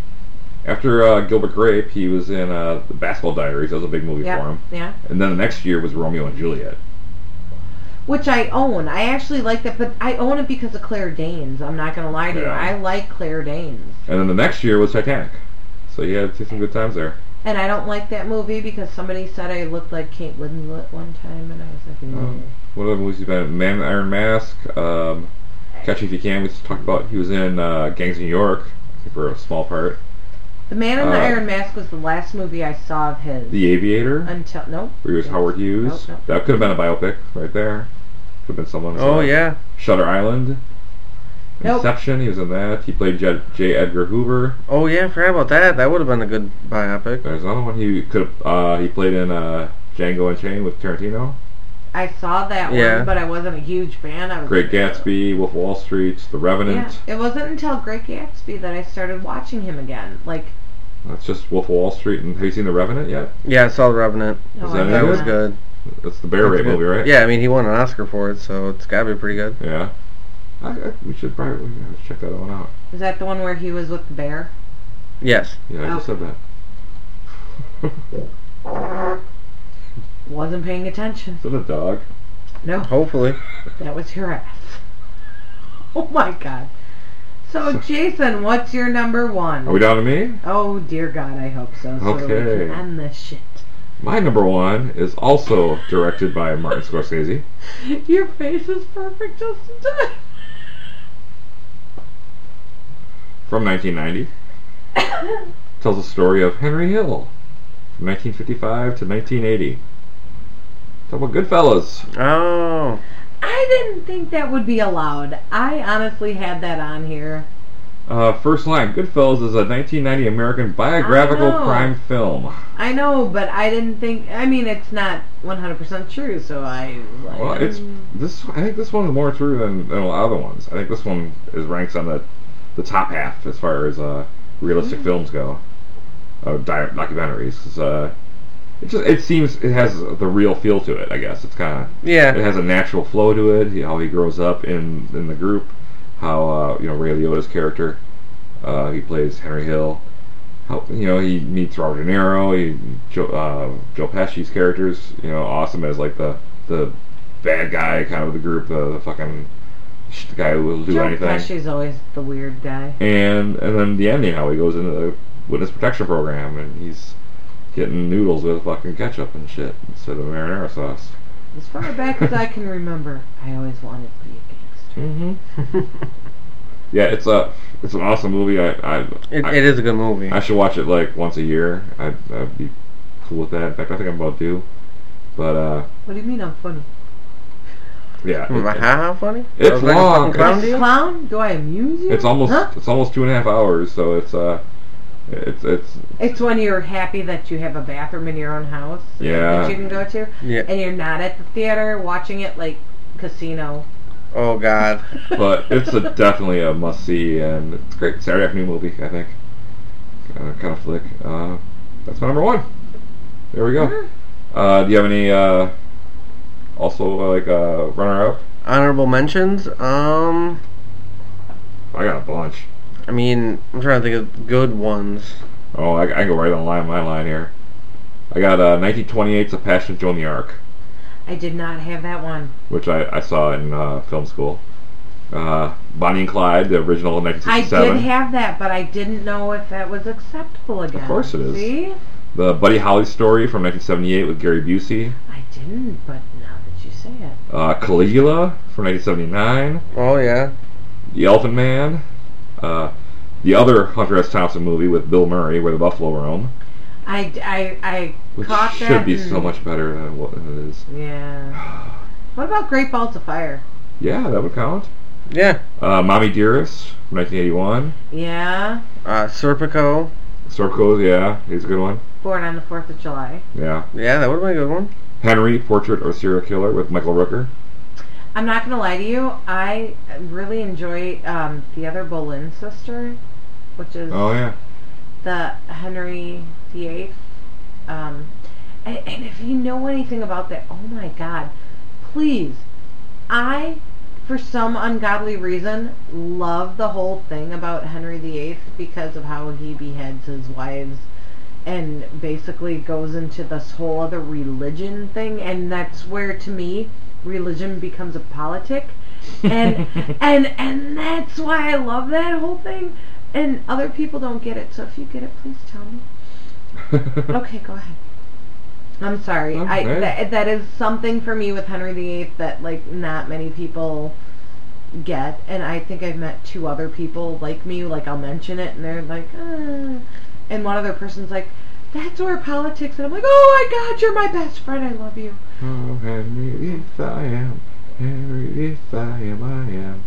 after Gilbert Grape, he was in the Basketball Diaries. That was a big movie for him. yeah. And then the next year was Romeo and Juliet. Which I own. I actually like that, but I own it because of Claire Danes. I'm not gonna lie to you. Yeah. I like Claire Danes. And then the next year was Titanic. So he had some good times there. And I don't like that movie because somebody said I looked like Kate Winslet one time, and I was like, no. What other movies he's been in? Man in the Iron Mask, Catch Me If You Can. We talked about. He was in Gangs of New York for a small part. The Man in the Iron Mask was the last movie I saw of his. The Aviator, Until where he was Howard Hughes. Nope. That could have been a biopic right there. Could have been someone. Oh, yeah. Shutter Island. Nope. Inception, he was in that. He played J. Edgar Hoover. Oh, yeah, I forgot about that. That would have been a good biopic. There's another one he could have. He played in Django Unchained with Tarantino. I saw that Yeah. one, but I wasn't a huge fan. I was Great Gatsby, Wolf of Wall Street, The Revenant. Yeah, it wasn't until Great Gatsby that I started watching him again. Like, That's just Wolf of Wall Street. And have you seen The Revenant yet? Yeah, I saw The Revenant. no, Is I that That any was haven't. good. That's the Bear Rape movie, right? Yeah, I mean, he won an Oscar for it, so it's got to be pretty good. Yeah. We should probably check that one out. Is that the one where he was with the bear? Yes. Yeah, I just said that. Wasn't paying attention. Is it a dog? No, Hopefully. that was your ass. Oh my god. So, Jason, what's your number one? Are we down to me? Oh, dear God, I hope so. So that we Okay. can end this shit. My number one is also directed by Martin Scorsese. Your face is perfect just in time. From 1990. Tells the story of Henry Hill. From 1955 to 1980. Talk about Goodfellas. Oh. I didn't think that would be allowed. I honestly had that on here. First line, Goodfellas is a 1990 American biographical I know. crime film. I know, but I didn't think... I mean, it's not 100% true, so I... Like, Well, I think this one's more true than a lot of other ones. I think this one ranks on the top half as far as realistic films go, documentaries. 'Cause, it seems it has the real feel to it. I guess it's kind of Yeah. It has a natural flow to it. How he grows up in the group. How Ray Liotta's character, he plays Henry Hill. How he meets Robert De Niro. Joe Pesci's character's awesome as like the bad guy kind of the group, the fucking the guy who will do Joe anything. Pesci's always the weird guy. And then the ending, how he goes into the witness protection program and he's getting noodles with fucking ketchup and shit instead of marinara sauce. As far back as I can remember, I always wanted to be a gangster. Mm-hmm. Yeah, it's an awesome movie. It is a good movie. I should watch it like once a year. I'd be cool with that. In fact, I think I'm about due. But What do you mean I'm funny? yeah, How funny? It's That was like a long. fucking clown It's- deal? Clown? Do I amuse you? it's almost Huh? 2.5 hours. So it's It's when you're happy that you have a bathroom in your own house Yeah. that you can go to, Yeah. and you're not at the theater watching it like Casino. Oh, God. but it's definitely a must see and it's a great Saturday afternoon movie. I think kind of flick. That's my number one. There we go. Do you have any also like runner up? Honorable mentions? I got a bunch. I mean, I'm trying to think of good ones. Oh, I can go right on my line here. I got 1928's A Passion Joan the Arc. I did not have that one. which I saw in film school. Bonnie and Clyde, the original I 1967. did have that, but I didn't know if that was acceptable again. Of course it is. See? The Buddy Holly story from 1978 with Gary Busey. I didn't, but now that you say it. Caligula from 1979. Oh yeah. The Elephant Man. The other Hunter S. Thompson movie with Bill Murray, Where the Buffalo Roam. I Which caught that. should be so much better than what it is. Yeah. What about Great Balls of Fire? Yeah, that would count. Yeah. Mommy Dearest from 1981. Yeah. Serpico. Sorko's, yeah, he's a good one. Born on the 4th of July. Yeah. Yeah, that would have been a good one. Henry, Portrait of a Serial Killer with Michael Rooker. I'm not going to lie to you. I really enjoy the other Boleyn sister, which is Oh, yeah. the Henry VIII. And if you know anything about that, oh my God, please. I, for some ungodly reason, love the whole thing about Henry VIII because of how he beheads his wives and basically goes into this whole other religion thing, and that's where, to me, religion becomes a politic, and and that's why I love that whole thing, and other people don't get it, so if you get it, please tell me. Okay, go ahead. I'm sorry. Okay. That is something for me with Henry VIII that, like, not many people get, and I think I've met 2 other people like me, like, I'll mention it, and they're like, and one other person's like, that's where politics, and I'm like, oh my God, you're my best friend, I love you. Oh, Henry, if I am. Henry, if I am,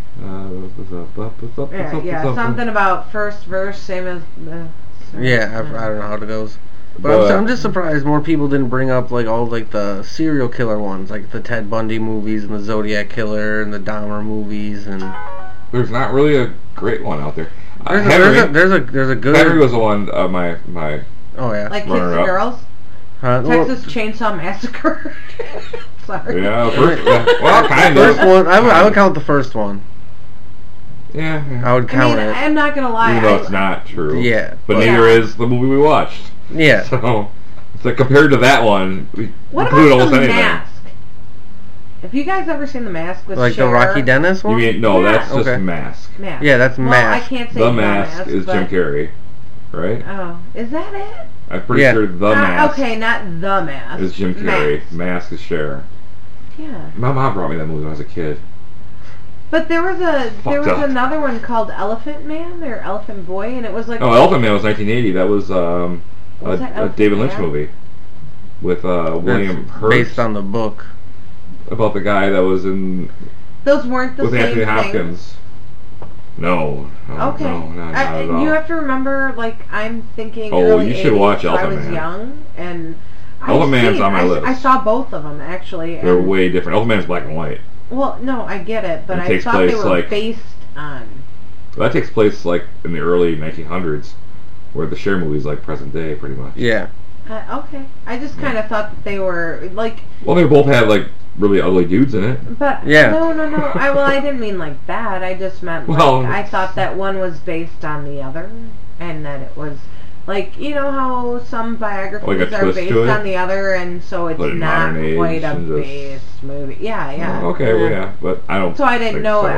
I am. Yeah, something about first verse, same as the... Yeah, I don't know how it goes. But I'm just surprised more people didn't bring up like all like the serial killer ones, like the Ted Bundy movies and the Zodiac Killer and the Dahmer movies, and There's not really a great one out there. there's a good. Henry was the one. My Oh yeah. Like Kids Runner and up. Girls? Texas Chainsaw Massacre. Sorry. yeah. Well, kind of. First one, I would count the first one. Yeah. I would count it. I'm not gonna lie. Even though it's not true. Yeah. But Yeah. neither is the movie we watched. Yeah. So it's like compared to that one, we What include about almost The anything. Mask? Have you guys ever seen The Mask with Like Cher? the Rocky Dennis You one? mean no? Yeah. That's just Okay. Mask. Mask. Yeah, that's Well, Mask. I can't say The Mask is but... Jim Carrey, right? Oh, is that it? I'm pretty Yeah. sure The Mask Okay, not The Mask. is Jim Carrey. Mask. Mask is Cher. Yeah. My mom brought me that movie when I was a kid. But there was Fucked up. another one called Elephant Man or Elephant Boy, and it was like... Oh, Elephant Man was 1980. That was Was that a Elephant David Lynch Man? movie with William That's Hurt based on the book. about the guy that was in Those weren't the with same Anthony things. Hopkins. No, Okay. no, not at all. You have to remember, like, I'm thinking Oh, early you should 80s, watch so I Elephant was Man. young, and... Elephant Man's on my list. I saw both of them, actually. They're and, way different. Elephant Man's black and white. Well, no, I get it, but It I takes thought they place, were like- based on... That takes place like in the early 1900s, where the Cher movie is like present day, pretty much. Yeah. Okay. I just kind of thought that they were, like... Well, they both have like really ugly dudes in it. But, Yeah. no. I didn't mean like that. I just meant, like, Well, I thought that one was based on the other, and that it was... Like, you know how some biographies Like a are twist based to it? on the other, and so it's But in not modern age quite a and just- based movie. Yeah. Oh, okay, well, yeah, but I don't. So I didn't think know. so.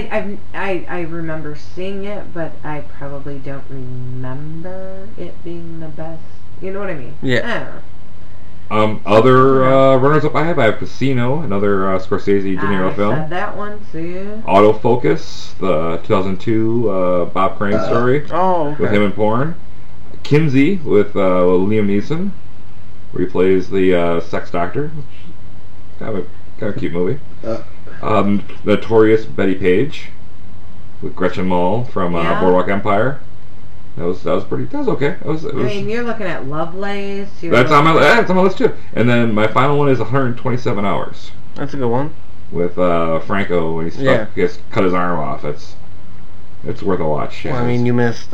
I remember seeing it, but I probably don't remember it being the best. You know what I mean? Yeah. I don't know. Other runners-up I have Casino, another Scorsese De Niro I film. said that one too. Autofocus, the 2002 Bob Crane story Oh, okay. with him in porn. Kinsey with Liam Neeson, where he plays the sex doctor. Kind of cute movie. Notorious Betty Page with Gretchen Mol from Yeah. Boardwalk Empire. That was okay. It was, I mean, you're looking at Lovelace. that's on my list too. And then my final one is 127 Hours That's a good one. with Franco when he's Yeah. he has cut his arm off. It's worth a watch. Well, I mean, you missed.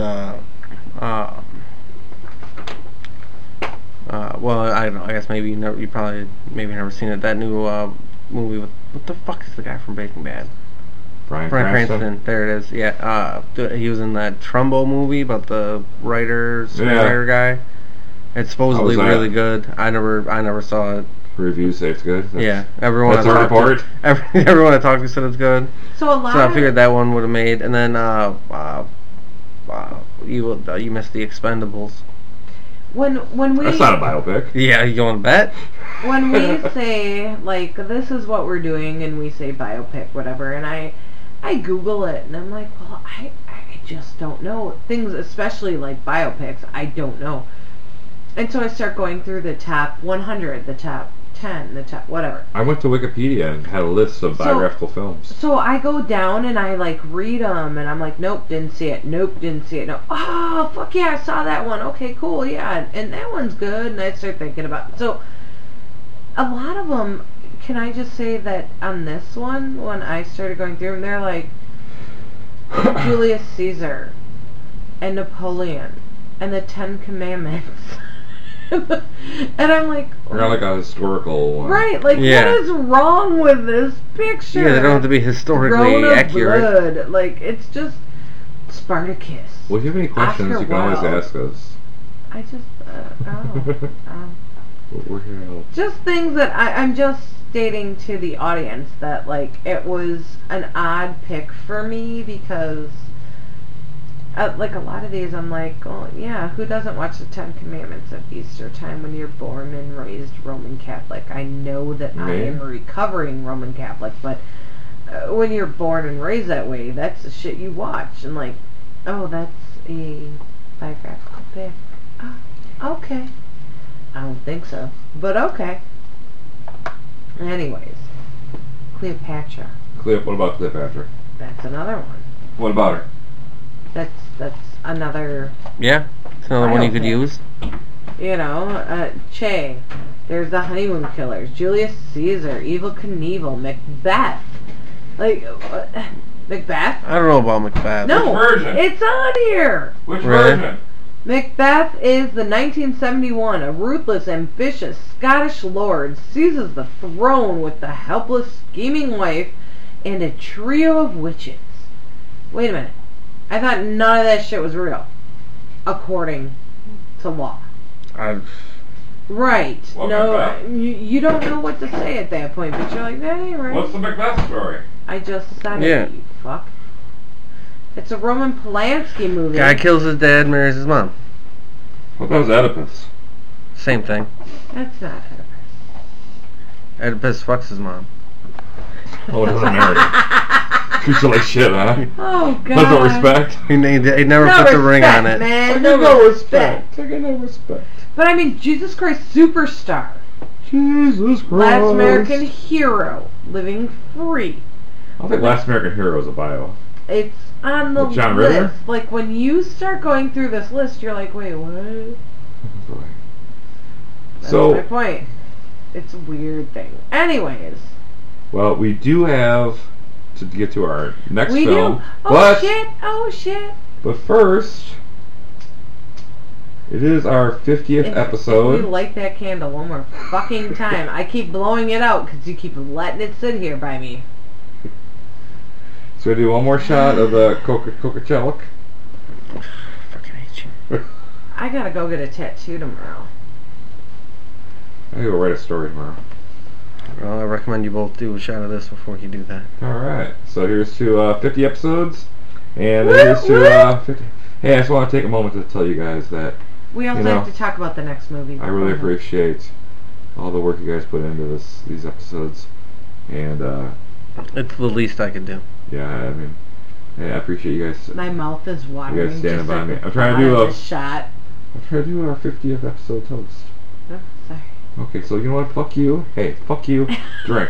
Well, I don't know. I guess maybe you probably never seen it. That new movie with what the fuck is the guy from Breaking Bad? Bryan Bryan Cranston. Cranston. There it is. Yeah. He was in that Trumbo movie about the screenwriter guy. It's supposedly How was that? really good. I never saw it. Reviews say it's good. Yeah, everyone. That's a report. Everyone I talked to said it's good. So a lot So I of figured that one would have made, and then you missed the Expendables. when we That's not a biopic. Yeah, you want to bet? when we say like this is what we're doing and we say biopic whatever, and I Google it and I'm like, well, I just don't know things, especially like biopics. I don't know, and so I start going through the top 100, the top 10, the top whatever. I went to Wikipedia and had a list of biographical films. So I go down and I like read them and I'm like, nope, didn't see it. Nope, didn't see it. No, oh fuck yeah, I saw that one. Okay, cool, yeah, and that one's good. And I start thinking about so a lot of them. Can I just say that on this one, when I started going through them, they're like Julius Caesar and Napoleon and the 10 Commandments. And I'm like, We're not like a historical one. right, like Yeah. what is wrong with this picture? Yeah, they don't have to be historically Throne of accurate. Blood. Like it's just Spartacus. Well, if you have any questions, Oscar you can always Wilde. ask us. I just We're here to help. just things that I'm just stating to the audience that like it was an odd pick for me because like a lot of these I'm like, oh yeah, who doesn't watch the 10 Commandments at Easter time when you're born and raised Roman Catholic? I know that I Me? am a recovering Roman Catholic, but when you're born and raised that way, that's the shit you watch. And like, oh, that's a biographical pick. Oh, okay. I don't think so, but okay. Anyways, Cleopatra. What about Cleopatra? That's another one. What about her? That's another, Yeah, it's another one you could Biopic. use. you know, Che. There's the Honeymoon Killers, Julius Caesar, Evel Knievel, Macbeth. Like, Macbeth? I don't know about Macbeth. No, version? it's on here. Which Really? version? Macbeth is the 1971. A ruthless, ambitious Scottish lord seizes the throne with the helpless, scheming wife and a trio of witches. Wait a minute. I thought none of that shit was real, according to law. Right. What, No, Macbeth? you don't know what to say at that point, but you're like, that ain't right. What's the Macbeth story? I just said Yeah. it, you fuck. It's a Roman Polanski movie. Guy kills his dad, marries his mom. What about Oedipus? Same thing. That's not Oedipus. Oedipus fucks his mom. Oh, it doesn't matter. Treats you like shit, huh? Oh, God. That's no respect. He never No put the ring respect, on it. man. No respect. I got no respect. But I mean, Jesus Christ Superstar. Jesus Christ. Last American Hero. Living Free. I don't think Last American Hero is a bio. It's on the With John list. Ritter? Like, when you start going through this list, you're like, wait, what? That's So, my point. It's a weird thing. Anyways. well, we do have to get to our next We film. do. Oh, but, shit. Oh, shit. But first, it is our 50th If episode. we light that candle one more fucking time. I keep blowing it out because you keep letting it sit here by me. So we do one more shot of the Coca-Cola. Fucking hate you. I gotta go get a tattoo tomorrow. I gotta go write a story tomorrow. Well, I recommend you both do a shot of this before you do that. Alright, so here's to 50 episodes. And here's to 50. Hey, I just want to take a moment to tell you guys that We also have to talk about the next movie. I really appreciate all the work you guys put into these episodes. And, It's the least I could do. yeah, I mean, I appreciate you guys. My mouth is watering. You guys standing just by at me. the I'm trying to thought do of a- this shot. I'm trying to do our 50th episode toast. Oh, sorry. Okay, so you know what? Fuck you. Hey, fuck you. Drink.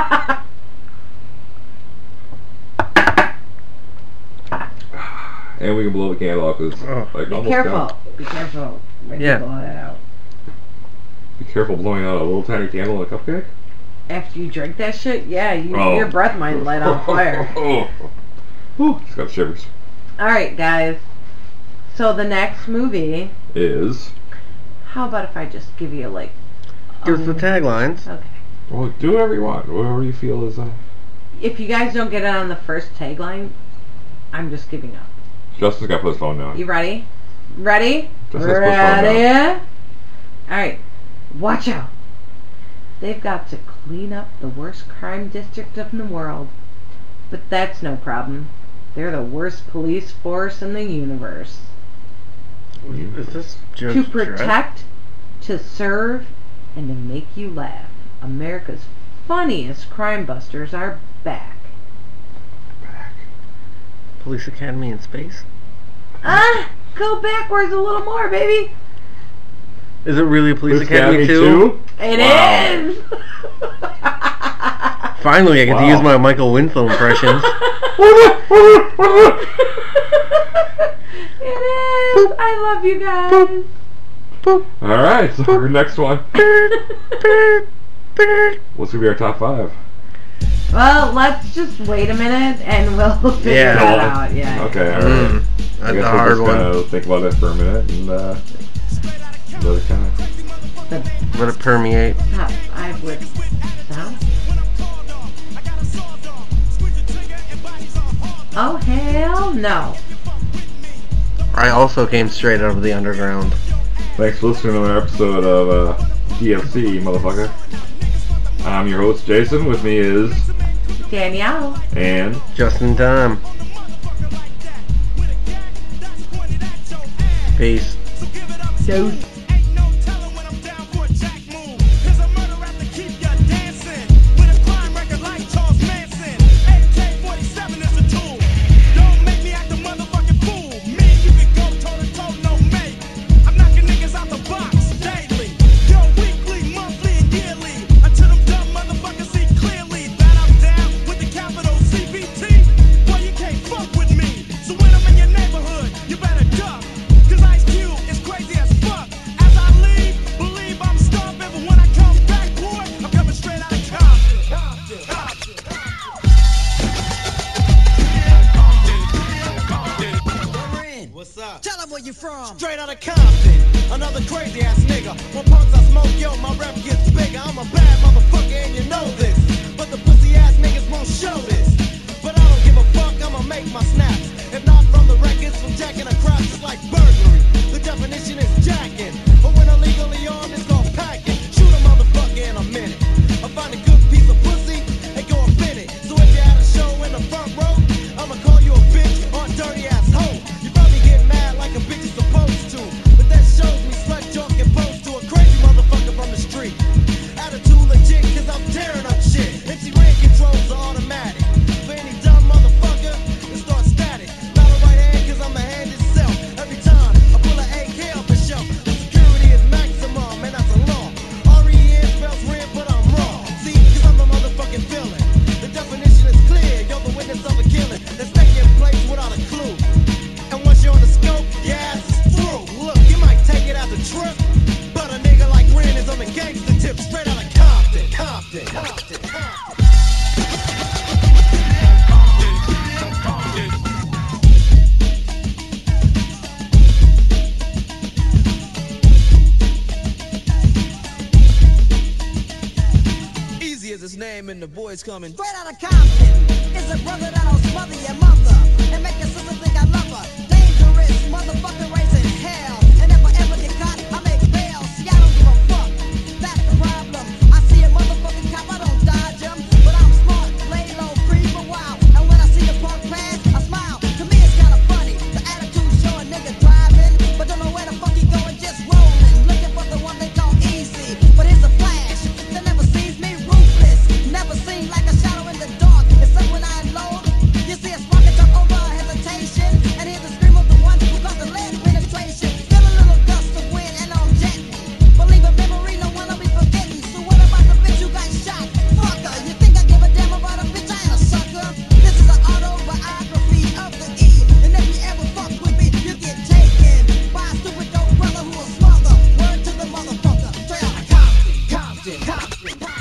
And we can blow the candle out because, like, Be almost careful. done. Be careful. When Yeah. you blow that out. Be careful blowing out a little tiny candle in a cupcake. After you drink that shit, yeah, Oh. your breath might light on fire. Oh, just got shivers. Alright, guys. So the next movie, Is how about if I just give you like... Give us the taglines. Okay. well, do whatever you want. Whatever you feel is. If you guys don't get it on the first tagline, I'm just giving up. Justin's got to put his phone down. You ready? Ready? Just let's put phone Ready? Alright. Watch out. they've got to clean up the worst crime district in the world. But that's no problem. They're the worst police force in the universe. Is this Judge To Dredd? protect, to serve, and to make you laugh. America's funniest crime busters are back. Police Academy in space? Go backwards a little more, baby. Is it really a Police Academy 2? It is. Finally, I get to use my Michael Winslow impressions. It is. I love you guys. Alright, so our next one. What's going to be our top 5? Well, let's just wait a minute and we'll figure Yeah. that out. Yeah. Okay, alright. That's I guess a we're hard just one. gonna think about it for a minute and let it kind of... Let it permeate. Top 5 with sound. Oh, hell no. I also came straight out of the underground. Thanks for listening to another episode of DFC, motherfucker. I'm your host, Jason. With me is... Danielle. And... Just in time. Peace. Dose. Tell him where you from. Straight out of Compton. Another crazy ass nigga. When punks I smoke, yo, my rep gets bigger. I'm a bad motherfucker and you know this. But the pussy ass niggas won't show this. But I don't give a fuck, I'ma make my snaps. If not from the records, from jacking across, it's like burglary. The definition is jacking. But when illegally armed, it's called packing. Shoot a motherfucker in a minute. I find a good piece of pussy and go up in it. So if you had a show in the front row, I'ma call you a bitch or a dirty ass hoe. You probably get mad like a bitch is supposed to. But that shows me slut joke and pose to a crazy motherfucker from the street. Attitude legit cause I'm tearing up shit. MC Red controls are automatic. For any dumb motherfucker, it starts static. Not a right hand cause I'm the hand itself. Every time I pull an AK off the shelf, the security is maximum and that's a law. R-E-N spells red but I'm wrong. See, cause I'm the motherfucking villain. The definition is clear, you're the witness of a killing that's taking place without a clue. And once you're on the scope, your ass is through. Look, you might take it as a trip, but a nigga like Ren is on the gangster tip, straight out of Compton. Compton. Compton. Compton. Easy as his name and the boys coming. Straight out of Compton is a brother that'll smother your mother and make your sister think I love her. Dangerous motherfucker raising hell. And if I ever get caught, I make bail. See, I don't give a fuck. That's the problem. I see a motherfucking cop, I don't dodge him. But I'm smart, lay low, free for a while. And when I see a punk pass, I smile. To me it's kinda funny. The attitude show a nigga driving, but don't know where the fuck he going, just rolling. Looking for the one they call easy. But here's a flash that never sees me ruthless. Never seen like a shadow in the dark. It's up when I unload. You see a spark and jump over hesitation. And hear the scream of the one who caused the lead penetration. Feel a little gust of wind and I'm jetting. Believe a memory, no one will be forgetting. So what about the bitch who got shot? Fucker, you think I give a damn about a bitch? I ain't a sucker. This is an autobiography of the E. And if you ever fuck with me, you get taken by a stupid dope brother who will smother. Word to the motherfucker. Straight out of Compton. Compton. Compton.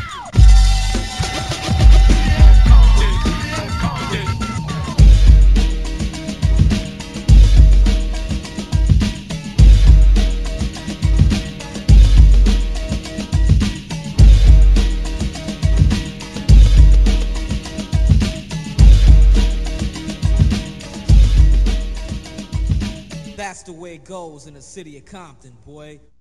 That's the way it goes in the city of Compton, boy.